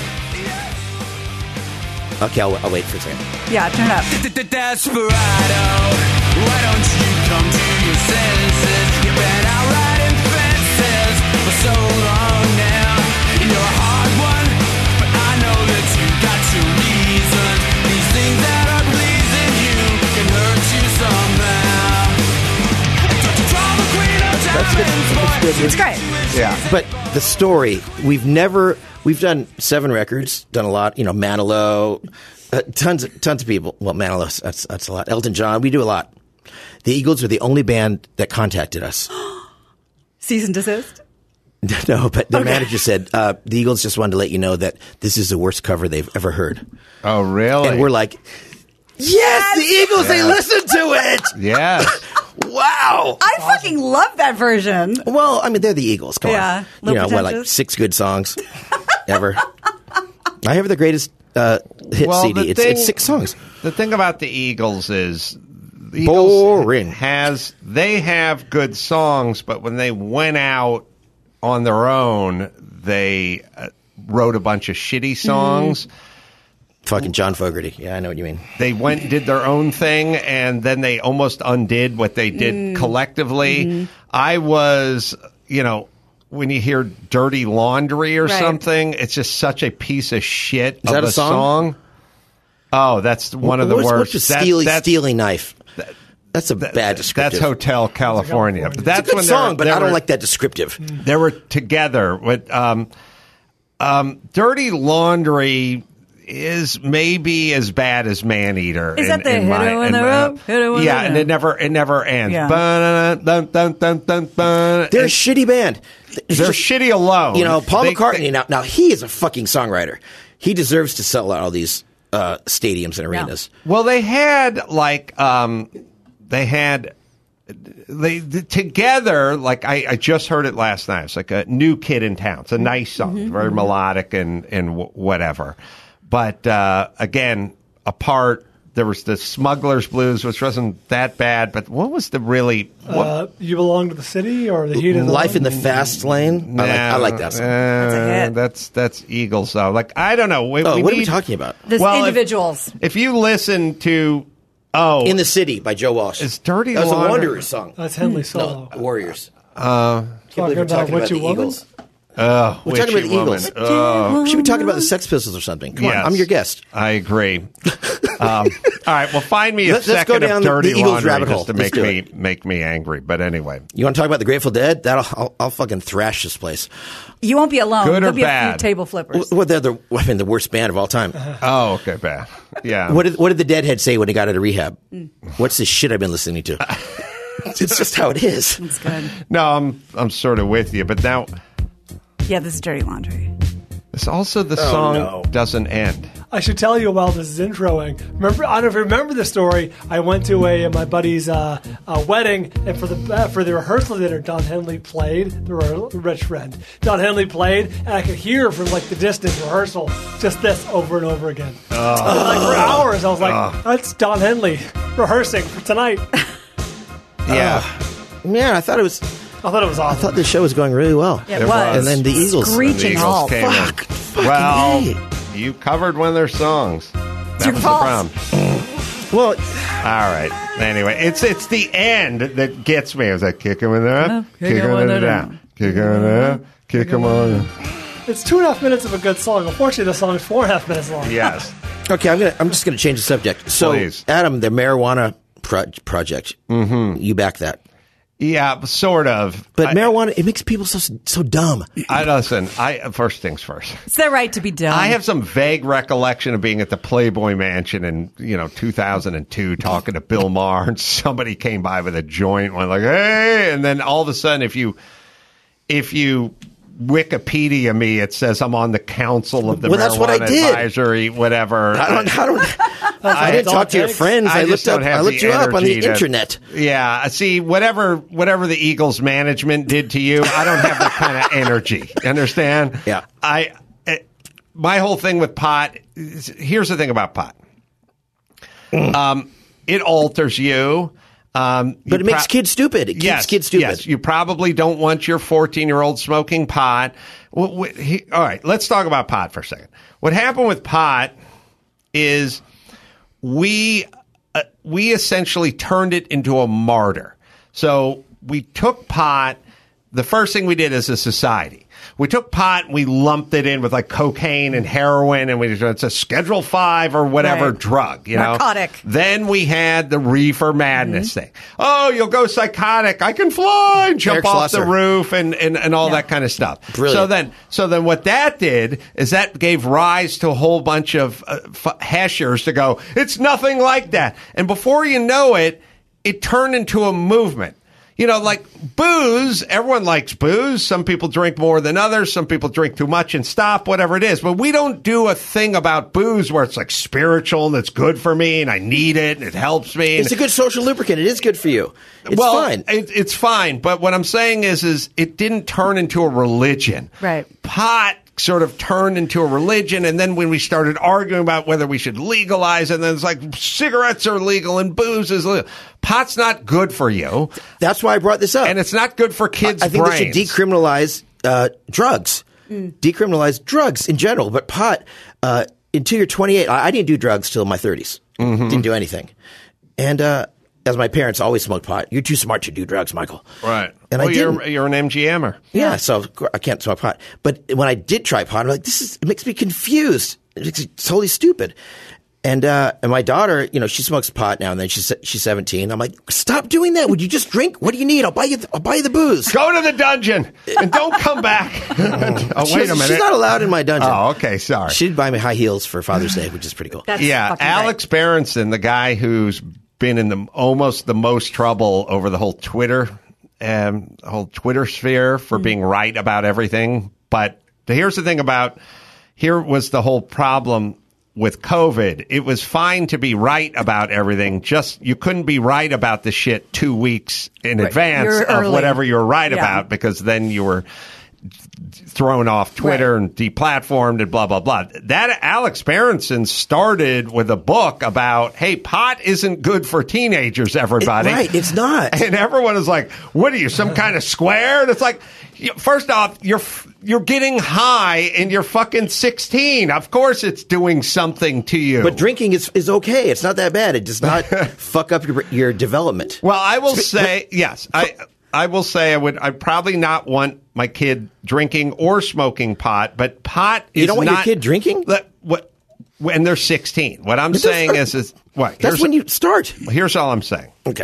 Okay, I'll, I'll wait for a second. Yeah, turn it up. Desperado, why don't you come to your senses? You've been out riding fences for so long now. You're a hard one, but I know that you got your reasons. These things that are pleasing you can hurt you somehow. Drama queen of That's good. diamonds, That's good. It's great. Yeah. But the story, we've never, we've done seven records, done a lot, you know, Manilow, uh, tons, of, tons of people. Well, Manilow, that's, that's a lot. Elton John, we do a lot. The Eagles are the only band that contacted us. Cease and desist. No, but the manager said, uh, the Eagles just wanted to let you know that this is the worst cover they've ever heard. Oh, really? And we're like, yes, the Eagles, they listened to it. yes. Wow. I fucking love that version. Well, I mean, they're the Eagles. Come Yeah, on. Low You know, what, like Pretentious. six good songs ever. I have the greatest uh, hit Well, C D. the It's, thing- it's six songs. The thing about the Eagles is the Eagles Boring. has they have good songs, but when they went out on their own, they uh, wrote a bunch of shitty songs. Fucking John Fogerty. Yeah, I know what you mean. They went and did their own thing, and then they almost undid what they did collectively. I was, you know, when you hear Dirty Laundry or Right. something, it's just such a piece of shit of that a song? Oh, that's one of the what's, worst. What's the That- steely, that's- steely knife? That's a bad descriptive. That's Hotel California. But that's It's a good when they song, were- but they I don't were- like that descriptive. They were together with um, um, Dirty Laundry is maybe as bad as Maneater. Is in- that the in my- hit it when in the my- rope, hit it when Yeah, the and rope. it never it never ends. Yeah. Dun, dun, dun, dun, dun, dun. They're a And shitty band. It's they're just- shitty alone. You know, Paul They- McCartney, they- now, now he is a fucking songwriter. He deserves to sell out all these uh, stadiums and arenas. Well, they had like um, they had they th- together. Like I, I just heard it last night. It's like a New Kid in Town. It's a nice song, Mm-hmm. very melodic and and w- whatever. But uh, again, apart. There was the Smuggler's Blues, which wasn't that bad. But what was the really what, Uh, you belong to the city or the heat of the Life in the Fast Lane. I like, I like that song. That's a hit. That's that's Eagles though. Like I don't know. We, oh, we what are we need- talking about? This Well, if- individuals. If you listen to oh, In the City by Joe Walsh. It's Dirty That was a Laundry. Wanderers song. That's Henley Solo. No, Warriors. uh, Can't believe we're Talking about talking about Witchy the Woman? Eagles. oh, We're talking Witchy about the Woman. Eagles. Oh, We should be talking about the Sex Pistols or something. Come yes. on, I'm your guest. I agree. um, all right, well, find me a Let's- let's second go down of the- Dirty the Eagles Laundry rabbit hole. just to Let's make do me it. make me angry. But anyway, You want to talk about the Grateful Dead? That'll I'll, I'll fucking thrash this place. You won't be alone. Good or There'll be a bad? few table flippers. Well, they're the I mean the worst band of all time. oh, okay, bad. Yeah. What did what did the Deadhead say when he got out of rehab? What's this shit I've been listening to? It's just how it is. It's good. No, I'm I'm sort of with you, but now Yeah, this is Dirty Laundry. it's also the song no. doesn't end. I should tell you while this is introing. Remember, I don't know if you remember the story. I went to a my buddy's uh, uh, wedding, and for the uh, for the rehearsal dinner, Don Henley played. The rich friend, Don Henley played, and I could hear from like the distance rehearsal just this over and over again. Oh. And, like for hours, I was like, oh. "That's Don Henley rehearsing for tonight." Yeah, uh, man, I thought it was. I thought it was awesome. I thought the show was going really well. It, it was. And then the Eagles. Screeching the Eagles all. Came Fuck. in. Well, hey. You covered one of their songs. It's that your was fault. the problem. Well, all right. Anyway, it's it's the end that gets me. I was like, kick him in there, No, kick him in there, kick him in there, kick him on. It's two and a half minutes of a good song. Unfortunately, the song is four and a half minutes long. Yes. okay, I'm gonna. I'm just gonna change the subject. So, Please. Adam, the marijuana pro- project. Mm-hmm. You back that? Yeah, sort of. But I, marijuana, it makes people so so dumb. I listen. I first things first. It's their right to be dumb. I have some vague recollection of being at the Playboy Mansion in you know two thousand two, talking to Bill Maher, and somebody came by with a joint, one like, "Hey!" And then all of a sudden, if you if you Wikipedia me, it says I'm on the council of the well, marijuana that's what I did. advisory, whatever. I don't. I don't. I, I didn't talk to your friends. I, I looked just up. don't have I looked the you up on the energy to- internet. Yeah, see, whatever whatever the Eagles management did to you, I don't have that kind of energy. Understand? Yeah. I, I my whole thing with pot. Is, here's the thing about pot. Mm. Um, it alters you. Um, But you it makes pro- kids stupid. It keeps yes, kids stupid. Yes, you probably don't want your fourteen-year-old smoking pot. Well, we, he, all right, let's talk about pot for a second. What happened with pot is we uh, we essentially turned it into a martyr. So we took pot. The first thing we did as a society, we took pot and we lumped it in with like cocaine and heroin, and we it's a Schedule Five or whatever Right. drug, you know. Narcotic. Then we had the reefer madness Mm-hmm. thing. Oh, you'll go psychotic. I can fly, jump Eric off the Schlosser. roof, and, and, and all Yeah. that kind of stuff. Brilliant. So then, so then, what that did is that gave rise to a whole bunch of uh, f- hashers to go. It's nothing like that, and before you know it, it turned into a movement. You know, like booze, everyone likes booze. Some people drink more than others. Some people drink too much and stop, whatever it is. But we don't do a thing about booze where it's like spiritual and it's good for me and I need it and it helps me. It's a good social lubricant. It is good for you. It's well, fine. It, it's fine. But what I'm saying is, is it didn't turn into a religion. Right. Pot sort of turned into a religion, and then when we started arguing about whether we should legalize, and then it's like cigarettes are legal and booze is legal. Pot's not good for you, That's why I brought this up. and it's not good for kids' I I think brains. they should decriminalize uh, drugs. Decriminalize drugs in general, but pot uh, until you're twenty-eight. I, I didn't do drugs till my thirties. Mm-hmm. Didn't do anything, and uh, as my parents always smoked pot. You're too smart to do drugs, Michael. Right. And well, I you're, didn't. you're an M G M-er. Yeah, so of course I can't smoke pot. But when I did try pot, I'm like, this is, it makes me confused. It makes me totally stupid. And uh, and my daughter, you know, she smokes pot now and then. She's she's seventeen. I'm like, stop doing that. Would you just drink? What do you need? I'll buy you. I'll buy you the booze. Go to the dungeon and don't come back. oh, She's- wait a minute. She's not allowed in my dungeon. Oh, okay. Sorry. She'd buy me high heels for Father's Day, which is pretty cool. That's yeah, fucking Alex Berenson, the guy who's been in the almost the most trouble over the whole Twitter, um, whole Twitter sphere for being right about everything. But here's the thing about here was the whole problem with COVID. It was fine to be right about everything. Just you couldn't be right about the shit two weeks in advance You're of early. whatever you were right Yeah. about, because then you were thrown off Twitter Right. and deplatformed and blah, blah, blah. That Alex Berenson started with a book about, hey, pot isn't good for teenagers, everybody. Right, it's not. And everyone is like, what are you, some kind of square? And it's like, you- first off, you're you're getting high and you're fucking sixteen. Of course it's doing something to you. But drinking is is okay. It's not that bad. It does not fuck up your your development. Well, I will say, yes, I I will say I would I probably not want my kid drinking or smoking pot, but pot is You don't want your not- kid drinking? Let- What when they're sixteen. What I'm But saying that's- is is what That's here's, when you start. here's all I'm saying. Okay.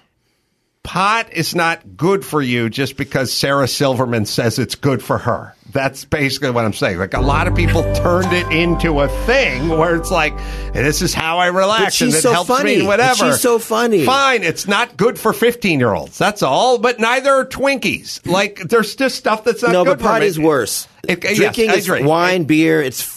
Pot is not good for you just because Sarah Silverman says it's good for her. That's basically what I'm saying. Like, a lot of people turned it into a thing where it's like, hey, this is how I relax, But she's and it so helps funny. me, But whatever. she's so funny. Fine, it's not good for fifteen-year-olds. That's all. But neither are Twinkies. Like, there's just stuff that's not No, good but for pot me. is worse. It- yes, Drinking I is drink. wine, beer. It's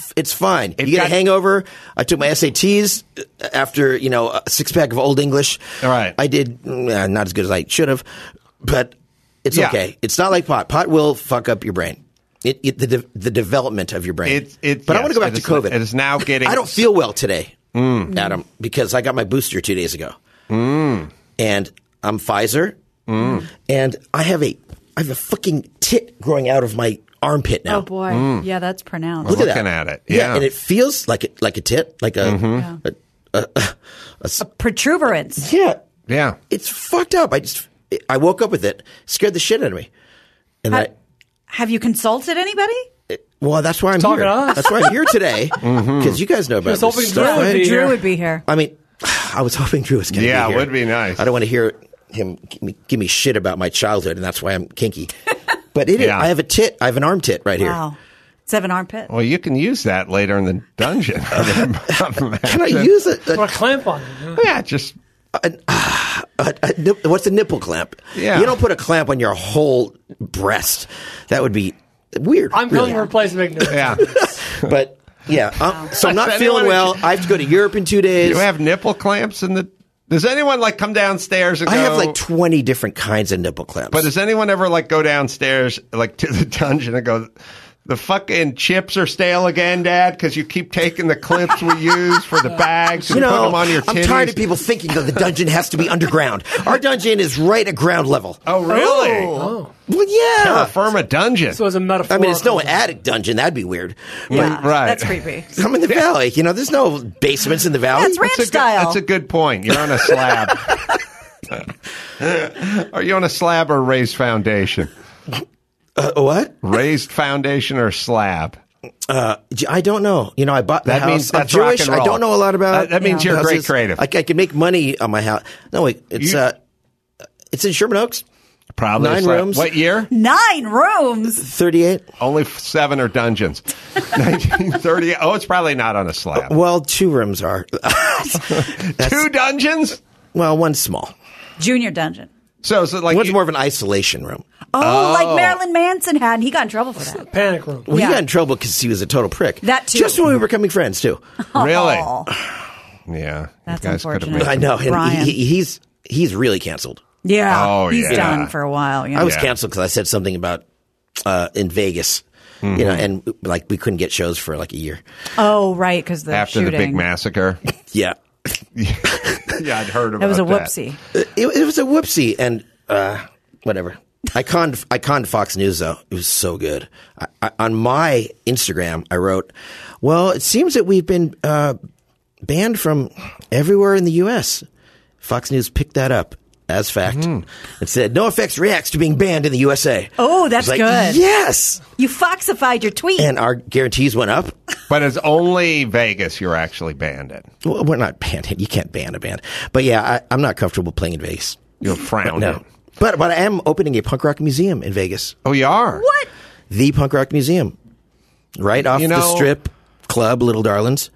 it's fine. It you get got- a hangover. I took my S A Ts after you know a six pack of Old English. All right. I did mm, not as good as I should have, but it's Yeah. okay. It's not like pot. Pot will fuck up your brain. It, it the de- the development of your brain. It- it- but I yes, want to go back it to is- COVID. it is now getting- I don't feel well today, Mm. Adam, because I got my booster two days ago, mm. and I'm Pfizer, mm. and I have a I have a fucking tit growing out of my armpit now. Oh boy, yeah, that's pronounced. Look at Looking that. at it, yeah. and it feels like a, like a tit, like a, Mm-hmm. a, a, a, a A protuberance. yeah. Yeah. It's fucked up. I just I woke up with it, scared the shit out of me, and Ha- I. Have you consulted anybody? Well, that's why I'm Talking here. to us. That's why I'm here today because Mm-hmm. you guys know about was this hoping stuff, Drew would right? be Drew here. would be here. I mean, I was hoping Drew was going to Yeah, be it here. would be nice. I don't want to hear him give me, give me shit about my childhood, and that's why I'm kinky. But it is, Yeah. I have a tit. I have an arm tit right here. Wow, seven armpit. Well, you can use that later in the dungeon. Can I use a, Put a, a clamp on it. yeah. Yeah, just a, a, a nip, what's a nipple clamp? Yeah. You don't put a clamp on your whole breast. That would be weird. I'm really. coming to replace Big News. yeah. But yeah, um, so I'm not Does feeling anyone- well. I have to go to Europe in two days. You have nipple clamps in the. Does anyone like come downstairs and I go? have like twenty different kinds of nipple clamps. But does anyone ever like go downstairs like to the dungeon and go? The fucking chips are stale again, Dad, because you keep taking the clips we use for the bags and you know, put them on your I'm titties. tired of people thinking that the dungeon has to be underground. Our dungeon is right at ground level. Oh, really? Oh. Well, yeah. Terra firma dungeon. So it's a metaphor. I mean, it's no attic dungeon. That'd be weird. But Yeah, right. That's creepy. I'm in the valley. You know, there's no basements in the valley. That's ranch That's a, good, style. that's a good point. You're on a slab. Are you on a slab or raised foundation? Uh, what? Raised foundation or slab? Uh, I don't know. You know, I bought the That house. means I'm that's rock Jewish. and roll. I don't know a lot about. That- that means you know, you're a great houses. creative. I, I can make money on my house. No, wait. It's You- uh, it's in Sherman Oaks. Probably a Nine slab. rooms. What year? Nine rooms. thirty-eight. Only f- seven are dungeons. nineteen thirty. Oh, it's probably not on a slab. Well, two rooms are. Two dungeons? Well, one's small. Junior dungeon. So is it like One's you- more of an isolation room. Oh, like Marilyn Manson had, and he got in trouble for that. Panic room. Well, Yeah. he got in trouble because he was a total prick. That too. Just when we were becoming friends, too. really? Oh, Yeah. That's you guys could have unfortunate. I made- know. And Brian. he, he, he's he's really canceled. yeah. Oh, he's yeah. done for a while. Yeah. I was Yeah. canceled because I said something about uh, in Vegas, you know, and like we couldn't get shows for like a year. oh, right, because the After shooting. the big massacre. Yeah, Yeah, I'd heard about That was a that. whoopsie. it, it was a whoopsie, and uh, whatever. I conned I conned Fox News though. It was so good. I, I, on my Instagram, I wrote, "Well, it seems that we've been uh, banned from everywhere in the U S" Fox News picked that up as fact and said, "NoFX reacts to being banned in the U S A." Oh, that's I was like, good. Yes, You foxified your tweet. and our guarantees went up. But it's only Vegas you're actually banned in. Well, we're not banned. You can't ban a band. But yeah, I, I'm not comfortable playing in Vegas. You're frowned No. in. But but I am opening a punk rock museum in Vegas. Oh, you are? what? The Punk Rock Museum. Right off You the know- strip club, Little Darlings.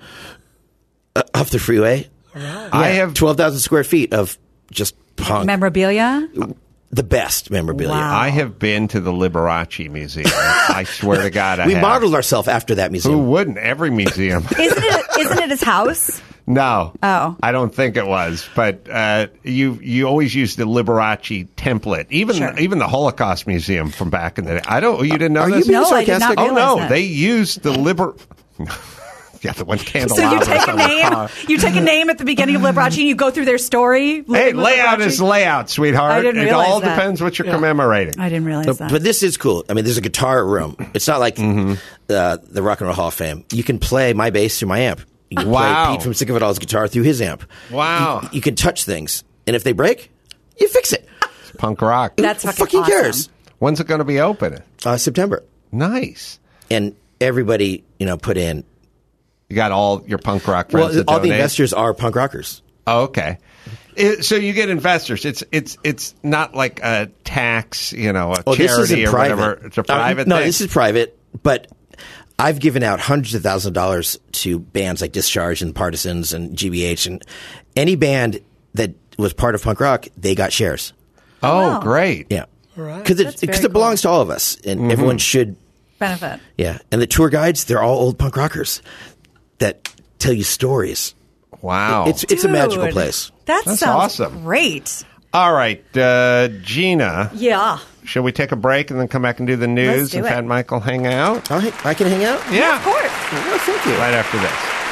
Uh, off the freeway. I have twelve thousand square feet of just punk. Memorabilia? the best memorabilia. Wow. I have been to the Liberace Museum. I swear to God, I We have. modeled ourselves after that Who museum. wouldn't? Every museum. Isn't it, isn't it his house? No. Oh. I don't think it was. But uh, you you always use the Liberace template. Even Sure. even the Holocaust Museum from back in the day. I don't. You didn't know Are you this? being No, I did sarcastic? not Oh realize no, that. they used the liber. Yeah, the one So candelabra. you take a name, you take a name at the beginning of Liberace, and you go through their story. Hey, living with layout Liberace? is layout, sweetheart. I didn't it realize all that. depends what you're commemorating. I didn't realize that. But this is cool. I mean, there's a guitar room. It's not like Mm-hmm. uh, the Rock and Roll Hall of Fame. You can play my bass through my amp. You can Wow. play Pete from Sick of It All's guitar through his amp. Wow. You, you can touch things, and if they break, you fix it. Punk rock. That's Who fucking, fucking awesome. cares? When's it going to be open? Uh, September, Nice. and everybody, you know, put in. You got all your punk rock Well, friends. to all the donate? investors are punk rockers. Oh, okay. It- so you get investors. It's it's it's not like a tax, you know, a Oh, this charity isn't or private. whatever. It's a Uh, private no, thing. this is private, but I've given out hundreds of thousands of dollars to bands like Discharge and Partisans and G B H, and any band that was part of punk rock, they got shares. oh, wow. great. Yeah, Right. because it That's very because it belongs to all of us, and Mm-hmm. everyone should benefit. Yeah, and the tour guides, they're all old punk rockers that tell you stories. Wow. It's it's a magical Dude, place. That That's sounds awesome. great. All right, uh, Gina. Yeah. Shall we take a break and then come back and do the news do and it. Fat Michael hang out? Oh, hey, I can hang out? Yeah. Of course. Oh, thank you. Right after this.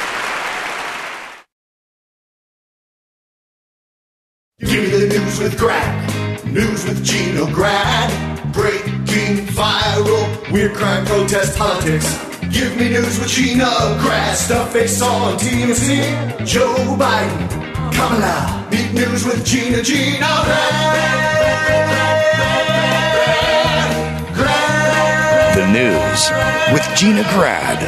Give me the news with Grad. News with Gino Grad. Breaking, viral, weird crime, protest, politics. Give me news with Gino Grad. Stuff they saw on T M Z. Joe Biden, Kamala. Meet news with Gina Gino Grad. Grad. The news with Gina Grad.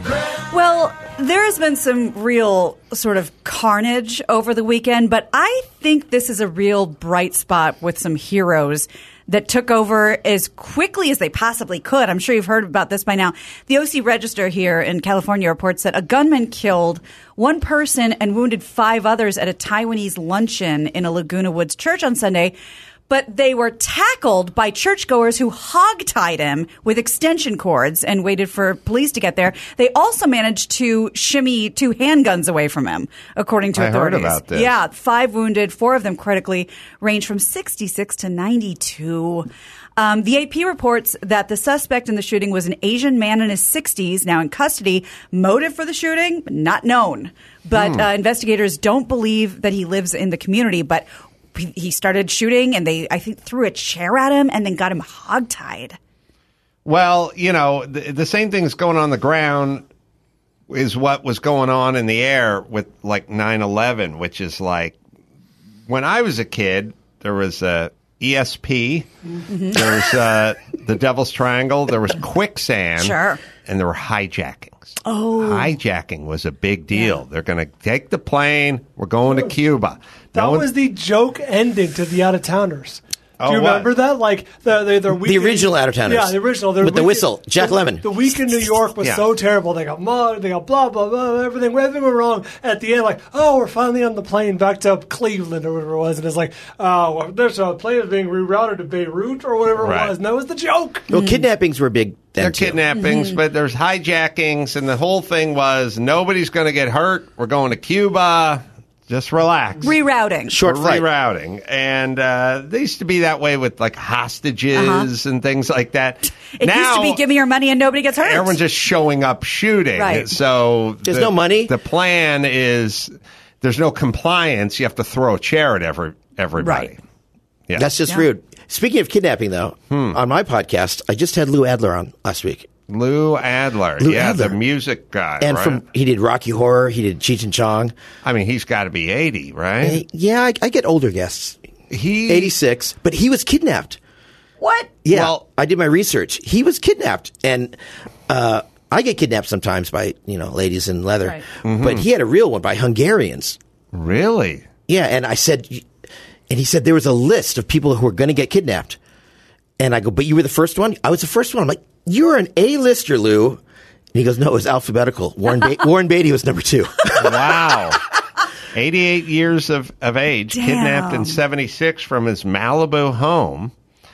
Well, there has been some real sort of carnage over the weekend, but I think this is a real bright spot with some heroes that took over as quickly as they possibly could. I'm sure you've heard about this by now. The O C Register here in California reports that a gunman killed one person and wounded five others at a Taiwanese luncheon in a Laguna Woods church on Sunday. But they were tackled by churchgoers who hogtied him with extension cords and waited for police to get there. They also managed to shimmy two handguns away from him, according to I heard authorities. about this. Yeah, five wounded, four of them critically, range from sixty-six to ninety-two. Um, the A P reports that the suspect in the shooting was an Asian man in his sixties, now in custody. Motive for the shooting, not known. But Hmm. uh, investigators don't believe that he lives in the community, but he started shooting, and they, I think, threw a chair at him and then got him hogtied. Well, you know, the, the same thing's going on the ground is what was going on in the air with, like, nine eleven, which is like, when I was a kid, there was a E S P, Mm-hmm. there was uh, the Devil's Triangle, there was quicksand, Sure. and there were hijackings. Oh. Hijacking was a big deal. They're going to take the plane, we're going to Cuba. That No one- was the joke ending to the Out-of-Towners. Oh, Do you what? remember that? Like the the, the, week The in- original Out-of-Towners. Yeah, the original. Their With the week- whistle, Jack the- Lemmon. The week in New York was Yeah. so terrible. They got mugged. They got blah blah blah. Everything, everything went wrong. At the end, like, oh, we're finally on the plane back to Cleveland or whatever it was, and it's like, oh, well, there's a plane is being rerouted to Beirut or whatever Right. it was. And that was the joke. Well, kidnappings were big then, They're too. kidnappings, Mm-hmm. but there's hijackings, and the whole thing was nobody's going to get hurt. We're going to Cuba. Just relax. Rerouting. Short We're flight. rerouting. And uh, they used to be that way with like hostages Uh-huh. and things like that. It now, used to be give me your money and nobody gets hurt. everyone's just showing up shooting. Right. So There's the- no money? The plan is there's no compliance. You have to throw a chair at every everybody. Right. Yeah. That's just Yeah. rude. Speaking of kidnapping, though, Hmm. on my podcast, I just had Lou Adler on last week. Lou Adler. Lou yeah, Adler. the music guy. And right? from he did Rocky Horror, he did Cheech and Chong. I mean, he's got to be eighty, right? Hey, yeah, I, I get older guests. He eighty-six, but he was kidnapped. What? Yeah, Well- I did my research. He was kidnapped, and uh, I get kidnapped sometimes by you know ladies in leather, Right. Mm-hmm. but he had a real one by Hungarians. Really? Yeah, and I said, and he said there was a list of people who were going to get kidnapped, and I go, but you were the first one. I was the first one. I'm like, you're an A-lister, Lou. And he goes, no, it was alphabetical. Warren, ba- Warren Beatty was number two. Wow. eighty-eight years of, of age, Damn. kidnapped in seventy-six from his Malibu home.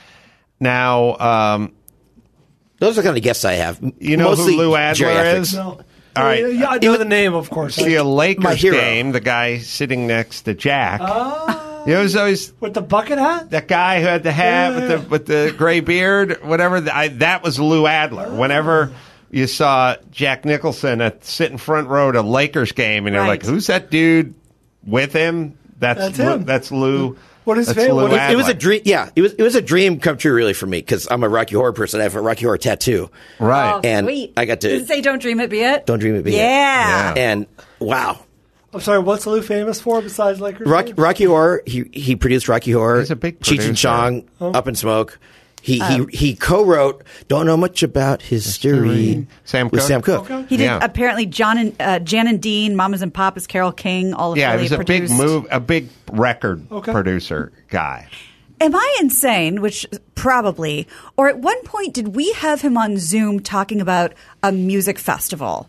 Now, um, Those are the kind of guests I have. you know Mostly who Lou Adler geriatrics. is? No. All right. Yeah, I know the name, of course. See a Lakers My hero. game, the guy sitting next to Jack. You know, it was always With the bucket hat? that guy who had the hat Yeah. with the with the gray beard, whatever. I, that was Lou Adler. Whenever you saw Jack Nicholson at sit in front row at a Lakers game, and you're Right. like, "Who's that dude with him?" That's That's Lou, him. that's Lou. What is that's fa- Lou what is- It was a Adler. dream. Yeah, it was. It was a dream come true, really, for me because I'm a Rocky Horror person. I have a Rocky Horror tattoo. Right. Oh, And sweet. I got to- Does it say don't dream it, be it? Don't dream it, be it. yeah. Yeah. And wow, I'm sorry, what's Lou famous for besides Lakers? Rocky, Rocky Horror. He he produced Rocky Horror. He's a big Cheech and producer. Chong, Up in Smoke. He he he co-wrote. Don't know much about history. Sam with Cooke? Sam Cooke. Okay. He did Yeah. apparently John and uh, Jan and Dean, Mamas and Papas, Carole King, all Yeah, it affiliate was a produced. big move, a big record Okay. producer guy. Am I insane? Which probably. Or at one point, did we have him on Zoom talking about a music festival?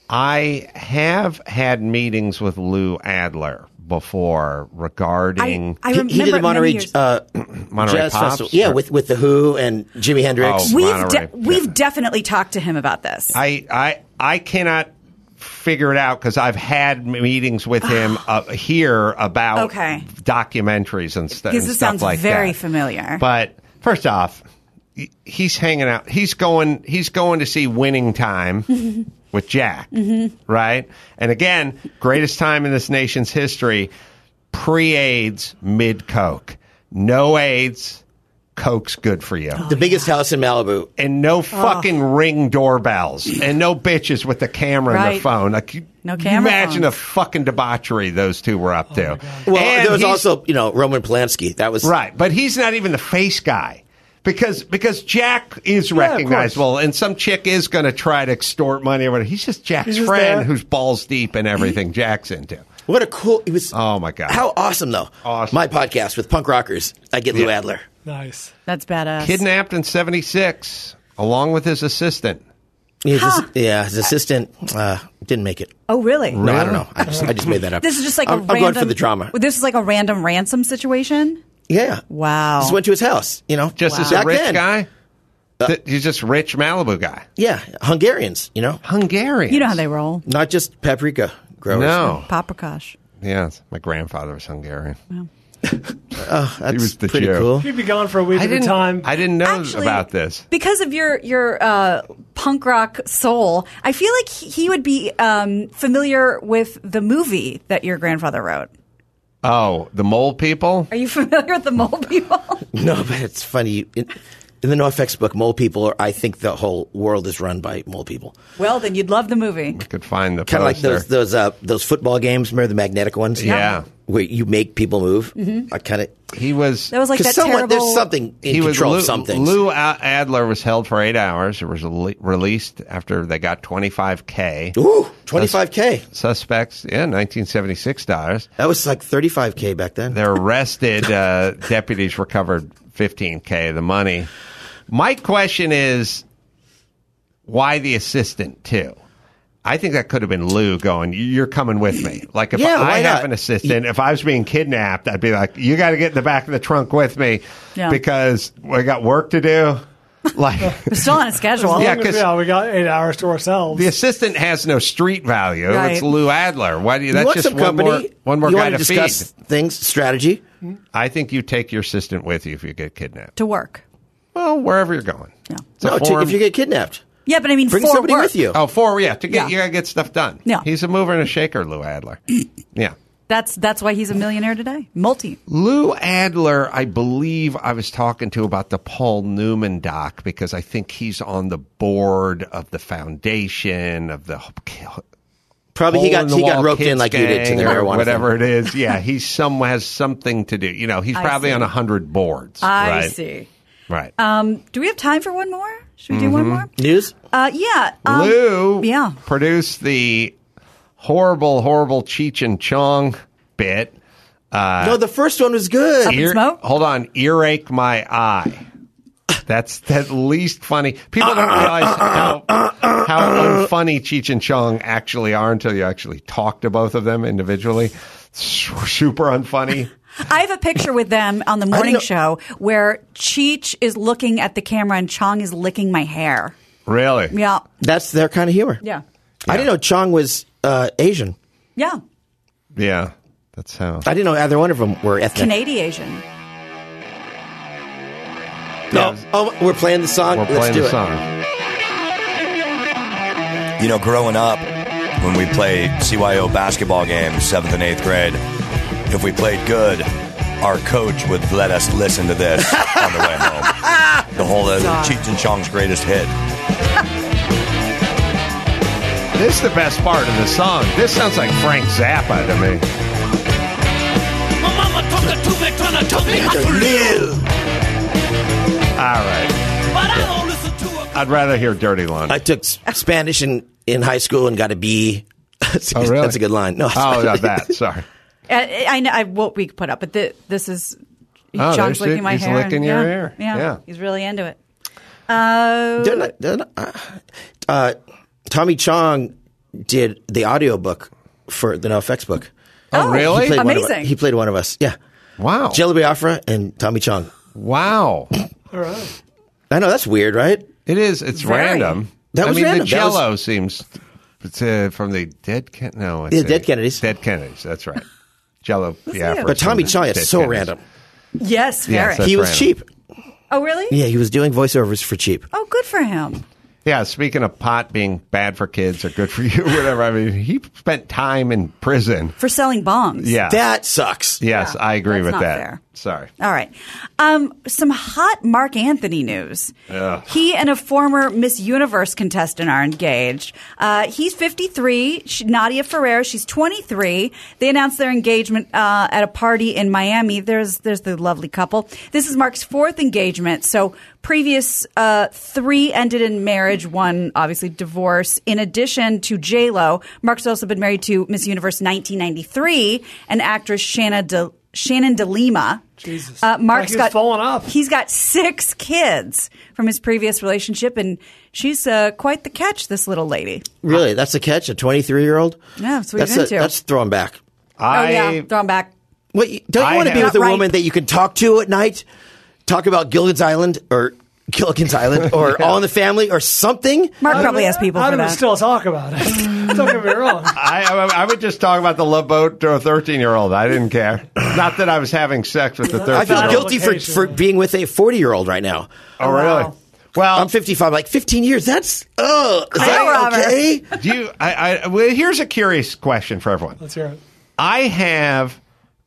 I have had meetings with Lou Adler before regarding I He, remember he did the many Monterey years- uh, Monterey Jazz Pops. Festival. Yeah, with, with The Who and Jimi Hendrix. Oh. We've Monterey, de- we've yeah. definitely talked to him about this. I, I, I cannot figure it out because I've had meetings with him uh, here about Okay. documentaries and, stu- Because and this stuff sounds like very that. familiar. But first off, he- he's hanging out. He's going. He's going to see Winning Time with Jack, Mm-hmm. right? And again, greatest time in this nation's history: pre-AIDS, mid-coke, no AIDS. Coke's good for you. The biggest house in Malibu. And no fucking ring doorbells. And no bitches with the camera and Right. their phone. Like, you- No you camera Imagine phones. the fucking debauchery those two were up to. Well, And there was he's- also, you know, Roman Polanski. That was Right, but he's not even the face guy. Because because Jack is recognizable and some chick is going to try to extort money or whatever. He's just Jack's He's just friend there. who's balls deep in everything Jack's into. What a cool. It was. Oh, my God. How awesome, though. Awesome. My podcast with punk rockers. I get Lou Yeah. Adler. Nice. That's badass. Kidnapped in seventy-six, along with his assistant. His, Huh. Yeah, his assistant uh, didn't make it. Oh, really? No, I don't know. I just, I just made that up. This is just like I'm, a I'm random. going for the drama. This is like a random ransom situation. Yeah. Wow. Just went to his house. You know, Just as Back a rich then, guy? Th- he's just a rich Malibu guy. Yeah, Hungarians. You know, Hungarian. You know how they roll. not just paprika growers. No. Paprikash. Yes, my grandfather was Hungarian. That's He was the pretty Jew. cool. He'd be gone for a week I at a didn't. time. I didn't know Actually, about this. because of your your uh, punk rock soul. I feel like he, he would be um, familiar with the movie that your grandfather wrote. Oh, the mole people. Are you familiar with the Mole People? No, but it's funny. In, in the NoFX book, mole people are, I think the whole world is run by mole people. Well, then you'd love the movie. Could find the Kind of like poster. those those uh, those football games. Remember the magnetic ones? Yeah. Where you make people move. I kind of He was. That was like that someone terrible. there's something in he was control Lou, of some things. Lou A- Adler was held for eight hours. It was le- released after they got twenty-five K. Ooh, twenty-five K. Suspects, yeah, nineteen seventy-six dollars. That was like thirty-five K back then. They're arrested. Uh, deputies recovered fifteen K of the money. My question is, why the assistant too? I think that could have been Lou going, you're coming with me. Like if Yeah, I why have not? an assistant, if I was being kidnapped, I'd be like, you got to get in the back of the trunk with me Yeah. because we got work to do. Like We're still on a schedule. Yeah, As long as, 'cause- yeah, we got eight hours to ourselves. the assistant has no street value. Right. It's Lou Adler. Why do you? You That's want just some one company? more, one more you guy want to to discuss feed. things, strategy. I think you take your assistant with you if you get kidnapped. To work. Well, wherever you're going. Yeah. It's a No, to, form- if you get kidnapped, Yeah, but I mean, bring for somebody work. with you. Oh, for yeah, to get Yeah. you gotta get stuff done. Yeah. He's a mover and a shaker, Lou Adler. Yeah. That's that's why he's a millionaire today. Multi. Lou Adler, I believe I was talking to about the Paul Newman doc because I think he's on the board of the foundation of the Probably he Hole got in the he got Wall roped in Kids like you did to Gang the or marijuana whatever thing. it is. Yeah, he's some has something to do. You know, he's I probably see. on a hundred boards. I right? see. Right. Um, do we have time for one more? Should we do one more? News? Uh, yeah. Um, Lou yeah. produced the horrible, horrible Cheech and Chong bit. no, the first one was good. in smoke? Hold on, earache my eye. That's the least funny. People don't realize how how unfunny Cheech and Chong actually are until you actually talk to both of them individually. Super unfunny. I have a picture with them on the morning know- show where Cheech is looking at the camera and Chong is licking my hair. Really? Yeah. That's their kind of humor. Yeah. I didn't know Chong was uh, Asian. Yeah. Yeah. That's how. I didn't know either one of them were ethnic. Canadian Asian. No. Oh, we're playing the song. We're Let's playing do the it. song. You know, growing up, when we played C Y O basketball games, seventh and eighth grade, if we played good, our coach would let us listen to this on the way home. The whole uh, Cheech and Chong's greatest hit. This is the best part of the song. This sounds like Frank Zappa to me. My mama talking to me, trying to tell me how to live. All right. But I don't listen to her. I'd rather hear Dirty Laundry. I took s- Spanish in, in high school and got a B. That's a, Oh, good- really? That's a good line. No, Oh, not that. Sorry. I, I know I, what we could put up, but the, this is Oh, Chong's there's- licking my he's hair. licking and- your yeah, hair. Yeah, Yeah. he's really into it. Uh, They're not- they're not- uh, uh, Tommy Chong did the audiobook for the NoFX book. Oh, Oh, really? He played one of- Amazing. he played one of us. Yeah. Wow. Jello Biafra and Tommy Chong. Wow. All right. I know, that's weird, right? It is. It's Very. random. That I was mean, random. the That was- Jello seems it's, uh, from the dead. Ken- no, it's Yeah, a- Dead Kennedys. Dead Kennedys. That's right. Jello. Yeah, you. But Tommy Chong is so random. Yes, Yes, very. that's He was random. cheap. Oh, really? Yeah, he was doing voiceovers for cheap. Oh, good for him. Yeah. Speaking of pot being bad for kids or good for you, whatever. I mean, he spent time in prison. For selling bongs. Yeah. That sucks. Yes, Yeah, I agree that's with not that. fair. Sorry. All right. Um, some hot Mark Anthony news. Ugh. He and a former Miss Universe contestant are engaged. Uh, he's fifty-three. She, Nadia Ferrer, she's twenty-three. They announced their engagement uh, at a party in Miami. There's there's the lovely couple. This is Mark's fourth engagement. So previous uh, three ended in marriage, one obviously divorce. In addition to J-Lo, Mark's also been married to Miss Universe nineteen ninety-three and actress Shanna De- Shannon De Lima. Jesus. Uh, Mark's Like he's got fallen up. He's got six kids from his previous relationship, and she's uh, quite the catch. This little lady. Really? That's a catch? A twenty-three-year-old? Yeah, that's what he's that's into. That's throwing back. I, oh yeah, throw him back. What, you- don't you I want to be have- with a Not woman right. that you can talk to at night? Talk about Gilligan's Island or Gilligan's Island or All in the Family or something? Mark probably has people How for do we that. still talk about it? Don't get me wrong. I, I, I would just talk about the Love Boat to a thirteen-year-old. I didn't care. Not that I was having sex with the I feel thirteen-year-old. guilty for, for being with a forty-year-old right now. Oh, really? Wow. Well, I'm fifty-five. Like fifteen years. That's ugh. Is I that know, Robert. okay? do you? I, I, well, here's a curious question for everyone. Let's hear it. I have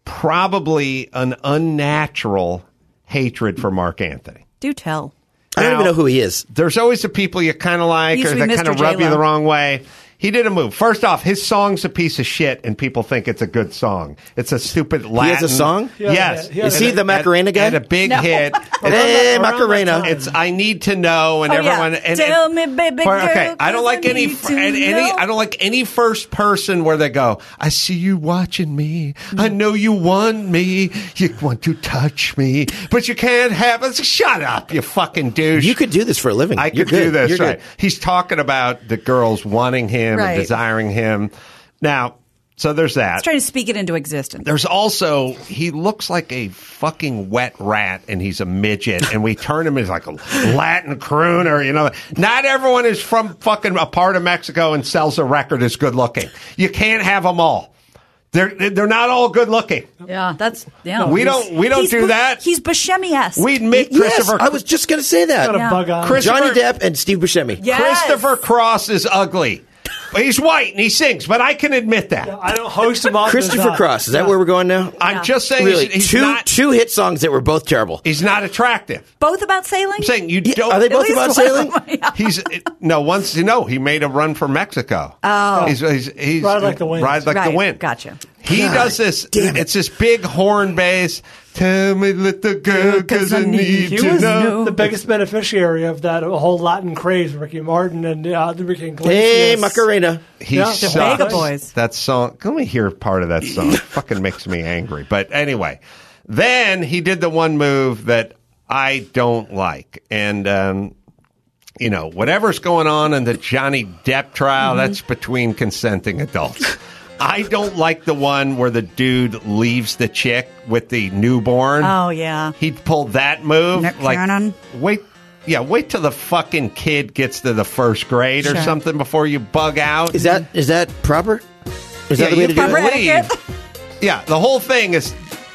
probably an unnatural hatred for Mark Anthony. Do tell. I don't Now, even know who he is. There's always the people you kind of like He used or to be that kind of Mister rub you J-Lo. the wrong way. He did a move. First off, his song's a piece of shit, and people think it's a good song. It's a stupid Latin. has a song? Yeah, Yes. yeah, he has Is he a- the Macarena guy? Had a big hit. Hey, Around that Macarena. time. It's I need to know, and Oh, yeah. everyone. And, Tell and- me, baby for- girl, Okay, I don't 'cause like I any need fr- to and any. know. I don't like any first person where they go. I see you watching me. I know you want me. You want to touch me, but you can't have us. Shut up, you fucking douche. You could do this for a living. I You're could do good. this, You're right? good. He's talking about the girls wanting him Right. and desiring him. Now, so there's that. He's trying to speak it into existence. There's also, he looks like a fucking wet rat and he's a midget and we turn him as like a Latin crooner, you know. Not everyone is from fucking a part of Mexico and sells a record is good looking. You can't have them all. They're, they're not all good looking. Yeah, that's yeah. We He's- don't- we don't he's do Bu- that. He's Buscemi-esque. We admit Yes, Christopher, I was just going to say that. Got a Yeah. bug on. Chris- Johnny Christopher- Depp and Steve Buscemi. Yes. Christopher Cross is ugly. He's white and he sings, but I can admit that. I don't host him on Christopher Cross. Is that where we're going now? I'm just saying Really, he's, he's two not two hit songs that were both terrible. he's not attractive. Both about sailing? I'm saying you Yeah, don't. are they At both least about one sailing? of them, yeah. He's no once you know he made a run for Mexico. Oh, he's, he's, he's Ride like the wind. Ride like Right, the wind. gotcha. He God does this. damn it. It's this big horn bass. Tell me, little girl, because I need He to was know. the biggest beneficiary of that whole Latin craze, Ricky Martin and uh, the Ricky Iglesias. Hey, Macarena. He Yeah. sucks. The Vega Boys. That song. Let me hear part of that song. It fucking makes me angry. But anyway, then he did the one move that I don't like, and um, you know, whatever's going on in the Johnny Depp trial, that's between consenting adults. I don't like the one where the dude leaves the chick with the newborn. Oh, yeah. He pulled that move. Nick like, Cannon. wait, yeah, wait till the fucking kid gets to the first grade or Sure. something before you bug out. Is that is that proper? Is Yeah, that the way you to do can Proper it? leave. etiquette? Yeah, the whole thing is,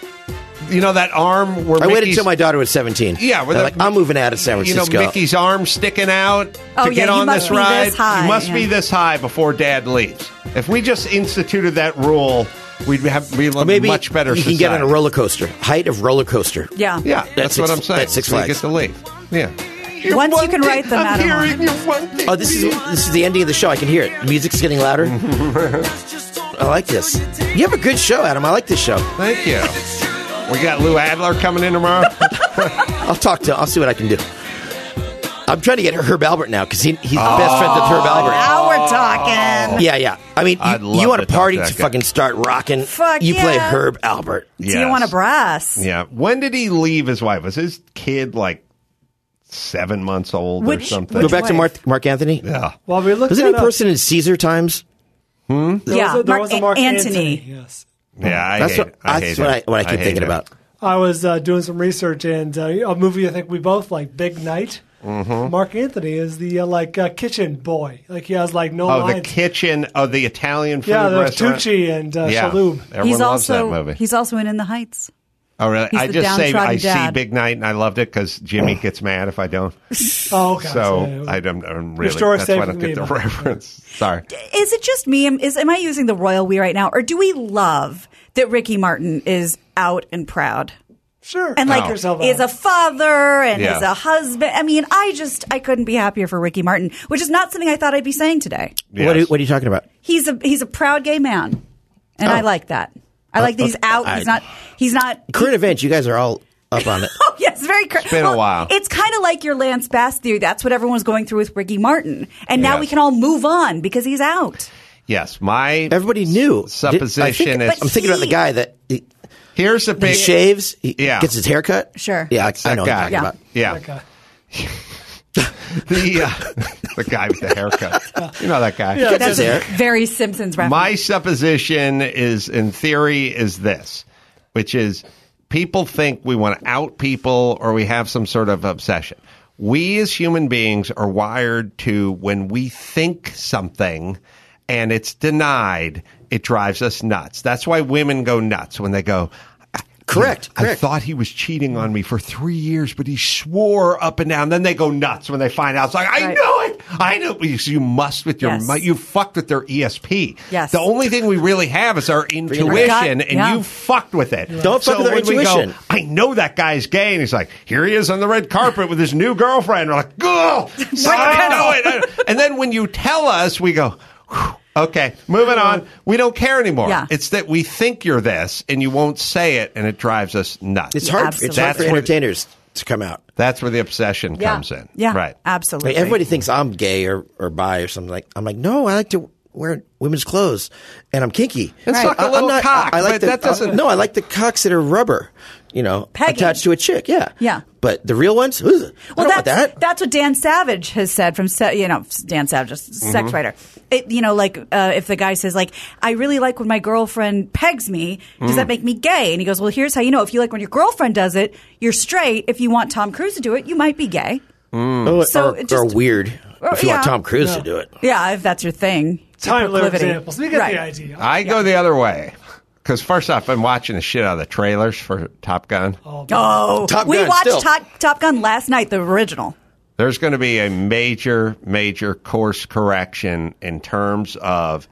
you know, that arm where I waited Mickey's, until my daughter was seventeen. Yeah, where They're the- like, I'm moving out of San you know, Francisco. Mickey's arm sticking out Oh, to yeah, get you on must this be ride. this high, you must yeah. be this high before Dad leaves. If we just instituted that rule, we'd have be Or maybe much better. you can society. get on a roller coaster. Height of roller coaster. Yeah. Yeah, that's, That's what Six- I'm saying. that's Six so you Flags. get to leave. Yeah. Once you can write the I'm Matterhorn. hearing you one thing. Oh, this is this is the ending of the show. I can hear it. The music's getting louder. I like this. You have a good show, Adam. I like this show. Thank you. We got Lou Adler coming in tomorrow. I'll talk to. I'll see what I can do. I'm trying to get Herb Albert now because he, he's the best friend with Herb Albert. Now we're talking. Yeah, yeah. I mean, I'd you, love you want to a party talk to to that guy. fucking start rocking. Fuck you play yeah. Herb Albert. Do you want a brass? Yeah. When did he leave his wife? Was his kid like seven months old or Which- something? Go which back to wife? Mark, Mark Anthony. Yeah. Well, we looked Was that any up. person in Caesar times? There Yeah, was a, there Mark was a Mark An- Antony. Antony. Yes. Yeah, I That's hate what, it. I that's hate what I, it. what I keep hate thinking it. about. I was uh, doing some research, and uh, a movie I think we both like, Big Night. Mm-hmm. Mark Antony is the uh, like uh, kitchen boy. Like he has like no Oh, lines. the kitchen of the Italian food yeah, the restaurant. Tucci and uh, yeah. Shaloub. Everyone He's loves also that movie. he's also in In the Heights. Oh, really? he's I the just say I downtrodden see dad. Big Night, and I loved it because Jimmy gets mad if I don't. Oh, okay. So I don't I'm really. story's That's safe why I don't with get me, the man. reference. Sorry. Is it just me? Am- Is am I using the royal we right now, or do we love that Ricky Martin is out and proud? Sure. And like Knock yourself is out. a father and Yeah. is a husband. I mean, I just I couldn't be happier for Ricky Martin, which is not something I thought I'd be saying today. Yes. What, are, what are you talking about? He's a he's a proud gay man, and I like that. I like that he's out. He's I- not. He's not. Current events, you guys are all up on it. Oh yes, very. Cur- It's been a well, while. It's kind of like your Lance Bass theory. That's what everyone was going through with Ricky Martin, and now Yes. we can all move on because he's out. Yes, my Everybody knew. supposition Did- I is. think, I'm thinking about the guy that he, Here's a he big. shaves, he Yeah. gets his hair cut. Sure. Yeah, I, That's I that know guy. what you're talking Yeah. about. Yeah. Okay. The uh, the guy with the haircut. You know that guy. Yeah. Gets his That's hair. a very Simpsons reference. My supposition is, in theory, is this, which is people think we want to out people or we have some sort of obsession. We as human beings are wired to, when we think something and it's denied, it drives us nuts. That's why women go nuts when they go, Correct, I correct. thought he was cheating on me for three years, but he swore up and down. Then they go nuts when they find out. It's like, I Right. know it. I know. You, you must with your, Yes. mu- you fucked with their E S P. Yes. The only thing we really have is our intuition, gut, and yeah. you fucked with it. Don't so fuck with our when we intuition. go, I know that guy's gay, and he's like, here he is on the red carpet with his new girlfriend. We're like, oh, I know it. And then when you tell us, we go, whew. Okay, moving on. We don't care anymore. Yeah. It's that we think you're this, and you won't say it, and it drives us nuts. It's hard. Absolutely. It's hard That's for what- entertainers to come out. That's where the obsession yeah. comes in. Yeah, Right. absolutely. Like, everybody thinks I'm gay or, or bi or something. Like I'm like, no, I like to wear women's clothes, and I'm kinky. And suck a I- I'm little not- cock, I, I like but the, that doesn't- No, I like the cocks that are rubber. You know, Pegging. attached to a chick. Yeah, Yeah. But the real ones, ugh, I Well, don't want that's that. that's what Dan Savage has said from se- you know Dan Savage, a sex writer. It, you know, like uh, if the guy says like, I really like when my girlfriend pegs me, does that make me gay? And he goes, well, here's how you know. If you like when your girlfriend does it, you're straight. If you want Tom Cruise to do it, you might be gay. Oh, So or, it or just- weird. or- if you yeah. want Tom Cruise Yeah. to do it. Yeah, if that's your thing. Your Tyler proclivity. examples. We get Right. the idea. I go the other way. Because first off, I'm watching the shit out of the trailers for Top Gun. Oh, Oh, Top we Gun, watched still. Top, Top Gun last night, the original. There's going to be a major, major course correction in terms of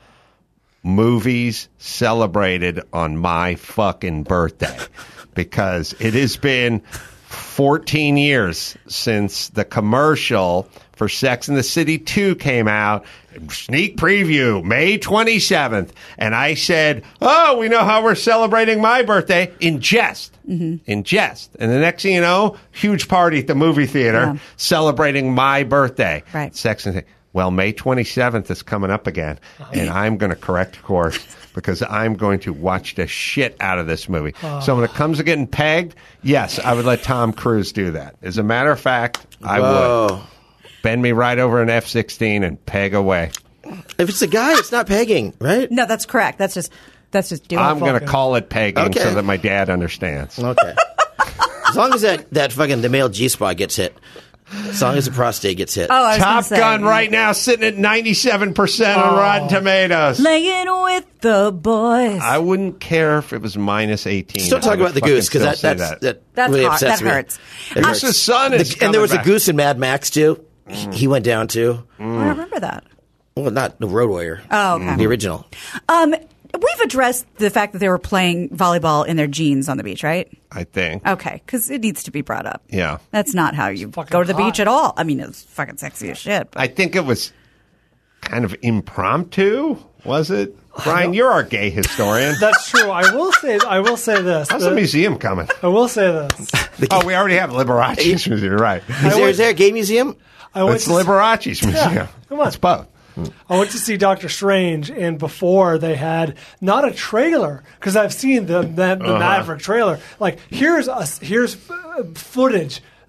movies celebrated on my fucking birthday. Because it has been fourteen years since the commercial for Sex and the City two came out. Sneak preview, May twenty-seventh. And I said, oh, we know how we're celebrating my birthday in jest. Mm-hmm. In jest. And the next thing you know, huge party at the movie theater Yeah. celebrating my birthday. Right. Sex and the City. Well, May twenty-seventh is coming up again, and I'm going to correct course because I'm going to watch the shit out of this movie. So when it comes to getting pegged, yes, I would let Tom Cruise do that. As a matter of fact, I Whoa. would. Bend me right over an F sixteen and peg away. If it's a guy, it's not pegging, right? No, that's correct. That's just that's just doing. I'm going to fucking- call it pegging Okay. so that my dad understands. Okay. As long as that, that fucking the male G spot gets hit. As long as the prostate gets hit. Oh, I was gonna Top say, Gun right now sitting at ninety-seven percent on Rotten Tomatoes. Laying with the boys. I wouldn't care if it was minus eighteen. Still I talk would about the fucking goose because still that, say that's, that. That's really hard. upsets That me. hurts. It Goose hurts. the son is The- and there was coming a back. goose in Mad Max too. He went down too. I don't remember that. Well, not the Road Warrior. Oh, okay. The original. Um, we've addressed the fact that they were playing volleyball in their jeans on the beach, right? I think. Okay, because it needs to be brought up. Yeah. That's not how you fucking go to the hot. beach at all. I mean, it's fucking sexy as shit. But I think it was kind of impromptu, was it? Brian, you're our gay historian. That's true. I will say. I will say this. How's The- the museum coming? I will say this. Oh, we already have Liberace's museum, right? Is there, is there a gay museum? I went It's to, Liberace's museum. come on. It's both. I went to see Doctor Strange, and before they had not a trailer because I've seen the the, the Uh-huh. Maverick trailer. Like here's a here's uh, footage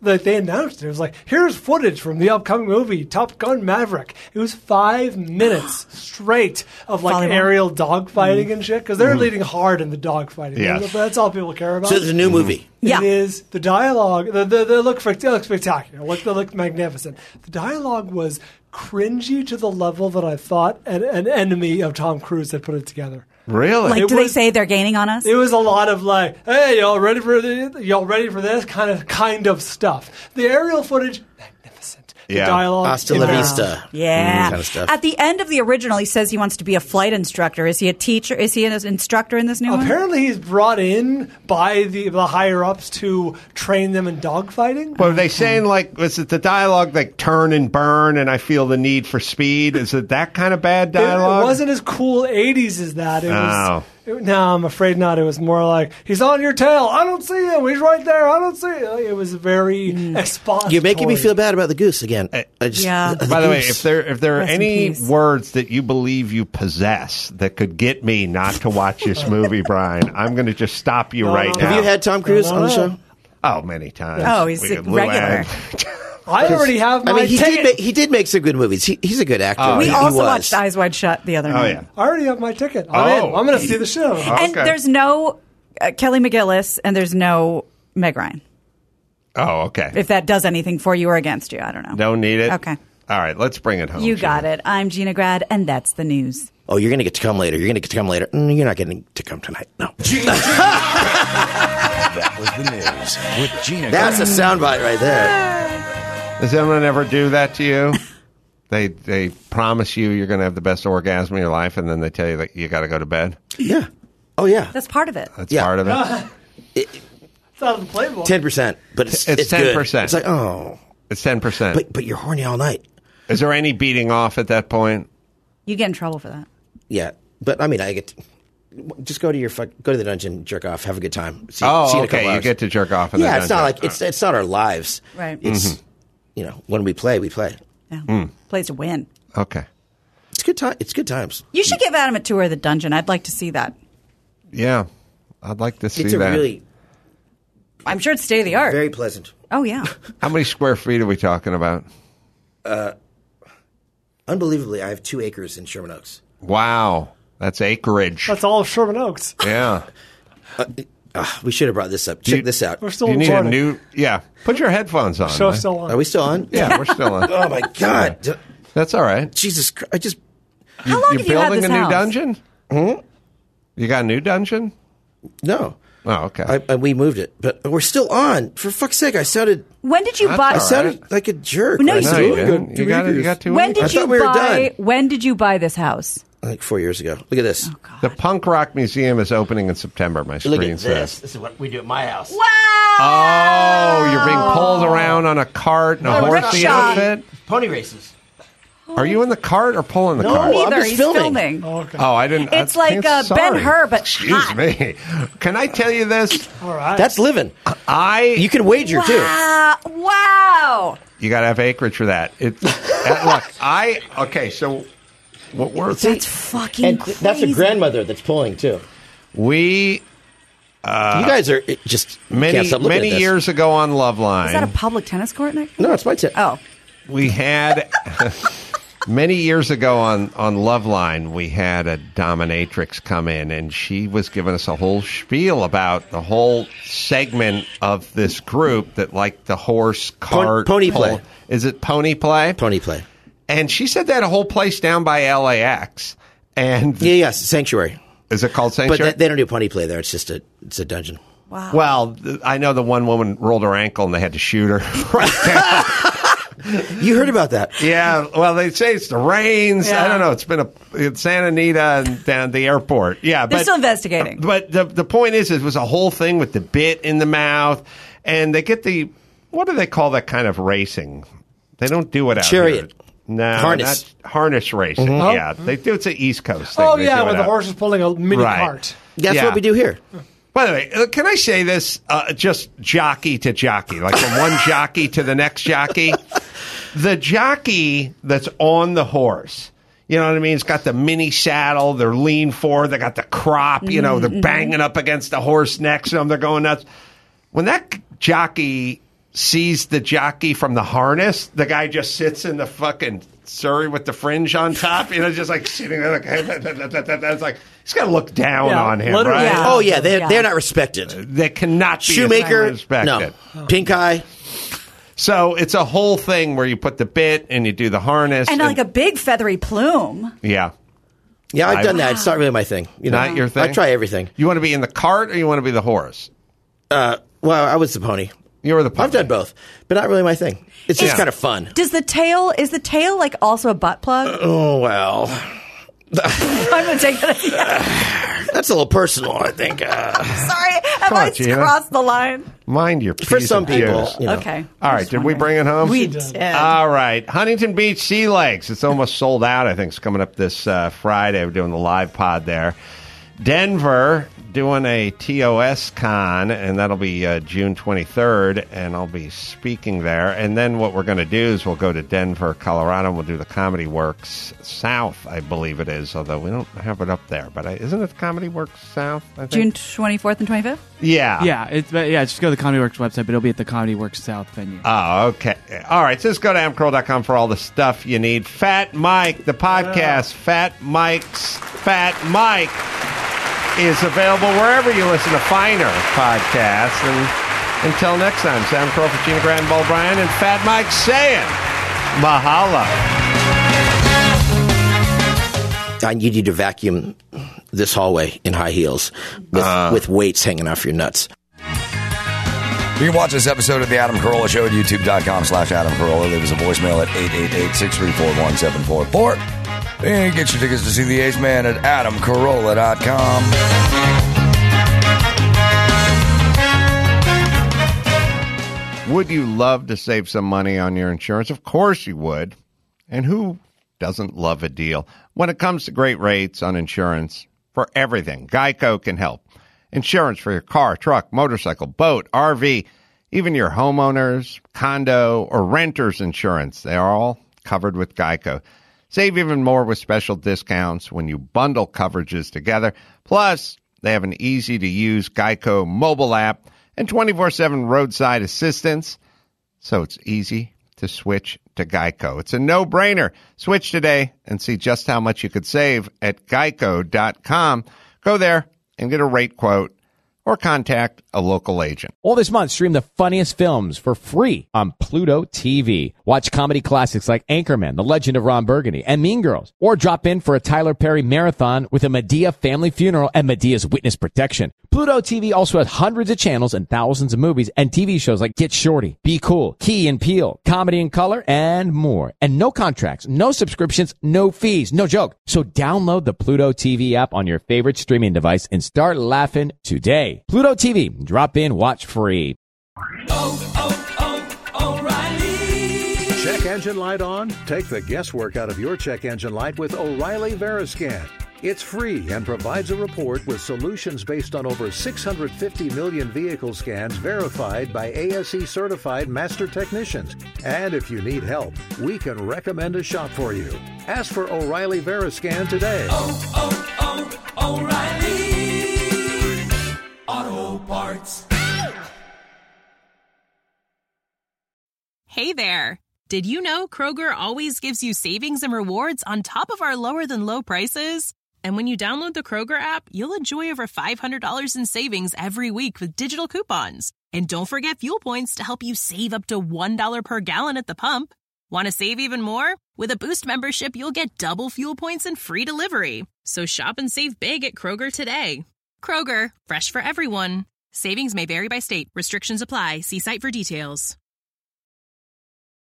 like they announced it. It was like, here's footage from the upcoming movie Top Gun Maverick. It was five minutes straight of like Volleyball. aerial dogfighting and shit because they're leading hard in the dogfighting. Yes. That's all people care about. So there's a new movie. Yeah. It is the dialogue. The, the, they look they look spectacular. Look, they look magnificent. The dialogue was cringy to the level that I thought an, an enemy of Tom Cruise had put it together. Really? Like, It do they was- say they're gaining on us? It was a lot of like, "Hey, y'all ready for the, y'all ready for this kind of kind of stuff." The aerial footage, magnificent. The Yeah. dialogue, Hasta la yeah. vista. Yeah. Kind of stuff. At the end of the original, he says he wants to be a flight instructor. Is he a teacher? Is he an instructor in this new one? Apparently, he's brought in by the, the higher ups to train them in dogfighting. But are they saying, like, was it the dialogue like turn and burn and I feel the need for speed? Is it that kind of bad It, dialogue? it wasn't as cool eighties as that. It Oh. was. It, no, I'm afraid not. It was more like, he's on your tail. I don't see him. He's right there. I don't see him. It was very Mm. expository. You're making me feel bad about the goose again. I just, Yeah. the By the way, goose. if there if there are Rest in any peace. words that you believe you possess that could get me not to watch this movie, Brian, I'm going to just stop you No, right no, now. Have you had Tom Cruise No, on the no. show? Oh, many times. Oh, he's We a had Lou regular. Ang. I already have my I mean, he ticket. did, make, he did make some good movies. He, he's a good actor. Oh, we He also was. watched Eyes Wide Shut the other Oh, night. yeah. I already have my ticket. I'm Oh. in. I'm going to see the show. And Okay. there's no uh, Kelly McGillis and there's no Meg Ryan. Oh, okay. If that does anything for you or against you, I don't know. Don't need it? Okay. All right, let's bring it home. You Gina. got it. I'm Gina Grad, and that's the news. Oh, you're going to get to come later. You're going to get to come later. Mm, you're not getting to come tonight. No. That was the news with Gina. That's a soundbite right there. Does anyone ever do that to you? They they promise you you're going to have the best orgasm of your life, and then they tell you that you got to go to bed. Yeah. Oh, yeah. That's part of it. That's Yeah. part of it. It's out of the playbook. ten percent. But it's, It's it's, good. ten percent. It's like, oh. It's ten percent. But, but you're horny all night. Is there any beating off at that point? You get in trouble for that. Yeah. But, I mean, I get to, just go to your fuck, go to the dungeon, jerk off, have a good time. See, Oh, see you in a couple okay. You hours. get to jerk off in the Yeah, it's not dungeon. like, it's, it's not our lives. Right. It's, you know, when we play, we play. Yeah. Mm. Plays to win. Okay. It's good time. It's good times. You should give Adam a tour of the dungeon. I'd like to see that. Yeah. I'd like to see It's a that. really I'm sure it's state of the art. very pleasant. Oh, yeah. How many square feet are we talking about? Unbelievably, I have two acres in Sherman Oaks. Wow. That's acreage. That's all of Sherman Oaks. Yeah. Ah, we should have brought this up. Check You- this out. We're still You need a recording. new. Yeah. Put your headphones on. Show's man. still on. Are we still on? Yeah, we're still on. Oh my God! D- That's all right. Jesus Christ! I just How long You're have you had building this a new house? dungeon? Hmm? You got a new dungeon? no. Oh, okay. I, I, we moved it, but we're still on. For fuck's sake! I sounded When did you That's buy? all I right. sounded like a jerk. No, when I you said, no, "Oh, you I got didn't. two You got, you acres." got two When acres? did I you thought we were buy? done. When did you buy this house? Like four years ago. Look at this. The Punk Rock Museum is opening in September, my screen Look at this. says. This is what we do at my house. Wow! Oh, you're being pulled around on a cart in a Oh, horsey rickshaw. outfit? Pony races. Are you in the cart or pulling the No. cart? I'm Neither. just He's filming. filming. Oh, okay. Oh, I didn't. It's I like, can't- uh, Ben sorry. Hur, but Excuse hot. me. Can I tell you this? All right. That's living. I You can wager too. Wow! Wow! You got to have acreage for that. It, uh, look, I okay. So what we're That's fucking And crazy. that's a grandmother that's pulling too. we you guys are it just can't many stop looking many at this. years ago on Loveline. Is that a public tennis court, Nick? No, it's my tip. Oh, we had many years ago on on Loveline, we had a dominatrix come in, and she was giving us a whole spiel about the whole segment of this group that liked the horse cart pony pull- play. Is it pony play? Pony play. And she said they had a whole place down by L A X. And Yeah, yes, sanctuary. is it called But Sanctuary? they, they don't do pony play there. It's just a it's a dungeon. wow. well, th- I know the one woman rolled her ankle and they had to shoot her. Right there. You heard about that? Yeah, well, they say it's the rains. I Yeah. don't know. It's been a it's Santa Anita and down the airport. Yeah, They're but still investigating. But the the point is, it was a whole thing with the bit in the mouth, and they get the what do they call that kind of racing? They don't do it out Chariot. here. No, Harness. not harness racing. Mhm. Yeah, they do. It's an East Coast thing. Oh, They yeah, do when it the out. horse is pulling a mini Right. cart. That's Yeah. what we do here. By the way, uh, can I say this uh, just jockey to jockey, like from one jockey to the next jockey? The jockey that's on the horse, you know what I mean? It's got the mini saddle. They're lean forward. They got the crop. You know, they're banging up against the horse next to them. They're going nuts. When that jockey sees the jockey from the harness. The guy just sits in the fucking Surrey with the fringe on top, you know, just like sitting there like, it's like, he's got to look down Yeah, on him, literally. right? Yeah. Oh yeah, they're Yeah. they're not respected. They cannot be Shoemaker, respected. no. Pink eye. So it's a whole thing where you put the bit and you do the harness. And like a big feathery plume. Yeah. Yeah, I've I- done that. It's not really my thing. You know, Not your thing? I try everything. You want to be in the cart or you want to be the horse? Uh, well, I was the pony. You were the pony. I've done both, but not really my thing. It's just Yeah. kind of fun. Does the tail, is the tail like also a butt plug? Oh well, I'm going to take that. that's a little personal. I think uh, Sorry, have Come on, I Gina. crossed the line? Mind your for P's some and people, Q's. you know. Okay. All right, did we bring it home? We did. did. All right. Huntington Beach Sea Legs. It's almost sold out, I think. It's coming up this uh, Friday. We're doing the live pod there. Denver doing a T O S con, and that'll be uh, June twenty-third, and I'll be speaking there. And then what we're going to do is we'll go to Denver, Colorado, and we'll do the Comedy Works South, I believe it is, although we don't have it up there. But I, isn't it Comedy Works South, I think? June twenty-fourth and twenty-fifth? Yeah. Yeah, it's, but yeah, just go to the Comedy Works website, but it'll be at the Comedy Works South venue. Oh, okay. All right. So just go to adam carolla dot com for all the stuff you need. Fat Mike, the podcast, Fat Mike's Fat Mike, is available wherever you listen to finer podcasts. And until next time, Sam Crow for Gina Grand, Bull Bryan, and Fat Mike saying, Mahala. I need you to vacuum this hallway in high heels with, Uh. with weights hanging off your nuts. You can watch this episode of The Adam Carolla Show at youtube.com slash Adam Carolla. Leave us a voicemail at eight eight eight, six three four, one seven four four. And get your tickets to see the Ace Man at adam carolla dot com. Would you love to save some money on your insurance? Of course you would. And who doesn't love a deal? When it comes to great rates on insurance for everything, Geico can help. Insurance for your car, truck, motorcycle, boat, R V, even your homeowners, condo, or renter's insurance. They are all covered with Geico. Save even more with special discounts when you bundle coverages together. Plus, they have an easy-to-use Geico mobile app and twenty-four seven roadside assistance, so it's easy to switch to Geico. It's a no-brainer. Switch today and see just how much you could save at geico dot com. Go there and get a rate quote or contact a local agent. All this month, stream the funniest films for free on Pluto T V. Watch comedy classics like Anchorman, The Legend of Ron Burgundy, and Mean Girls. Or drop in for a Tyler Perry marathon with a Medea family funeral and Medea's witness protection. Pluto T V also has hundreds of channels and thousands of movies and T V shows like Get Shorty, Be Cool, Key and Peele, Comedy in Color, and more. And no contracts, no subscriptions, no fees, no joke. So download the Pluto T V app on your favorite streaming device and start laughing today. Pluto T V. Drop in, watch free. Check engine light on? Take the guesswork out of your check engine light with O'Reilly Veriscan. It's free and provides a report with solutions based on over six hundred fifty million vehicle scans verified by A S E certified master technicians. And if you need help, we can recommend a shop for you. Ask for O'Reilly Veriscan today. Oh, oh, oh, O'Reilly Auto Parts. Hey there. Did you know Kroger always gives you savings and rewards on top of our lower than low prices? And when you download the Kroger app, you'll enjoy over five hundred dollars in savings every week with digital coupons. And don't forget fuel points to help you save up to one dollar per gallon at the pump. Want to save even more? With a Boost membership, you'll get double fuel points and free delivery. So shop and save big at Kroger today. Kroger, fresh for everyone. Savings may vary by state. Restrictions apply. See site for details.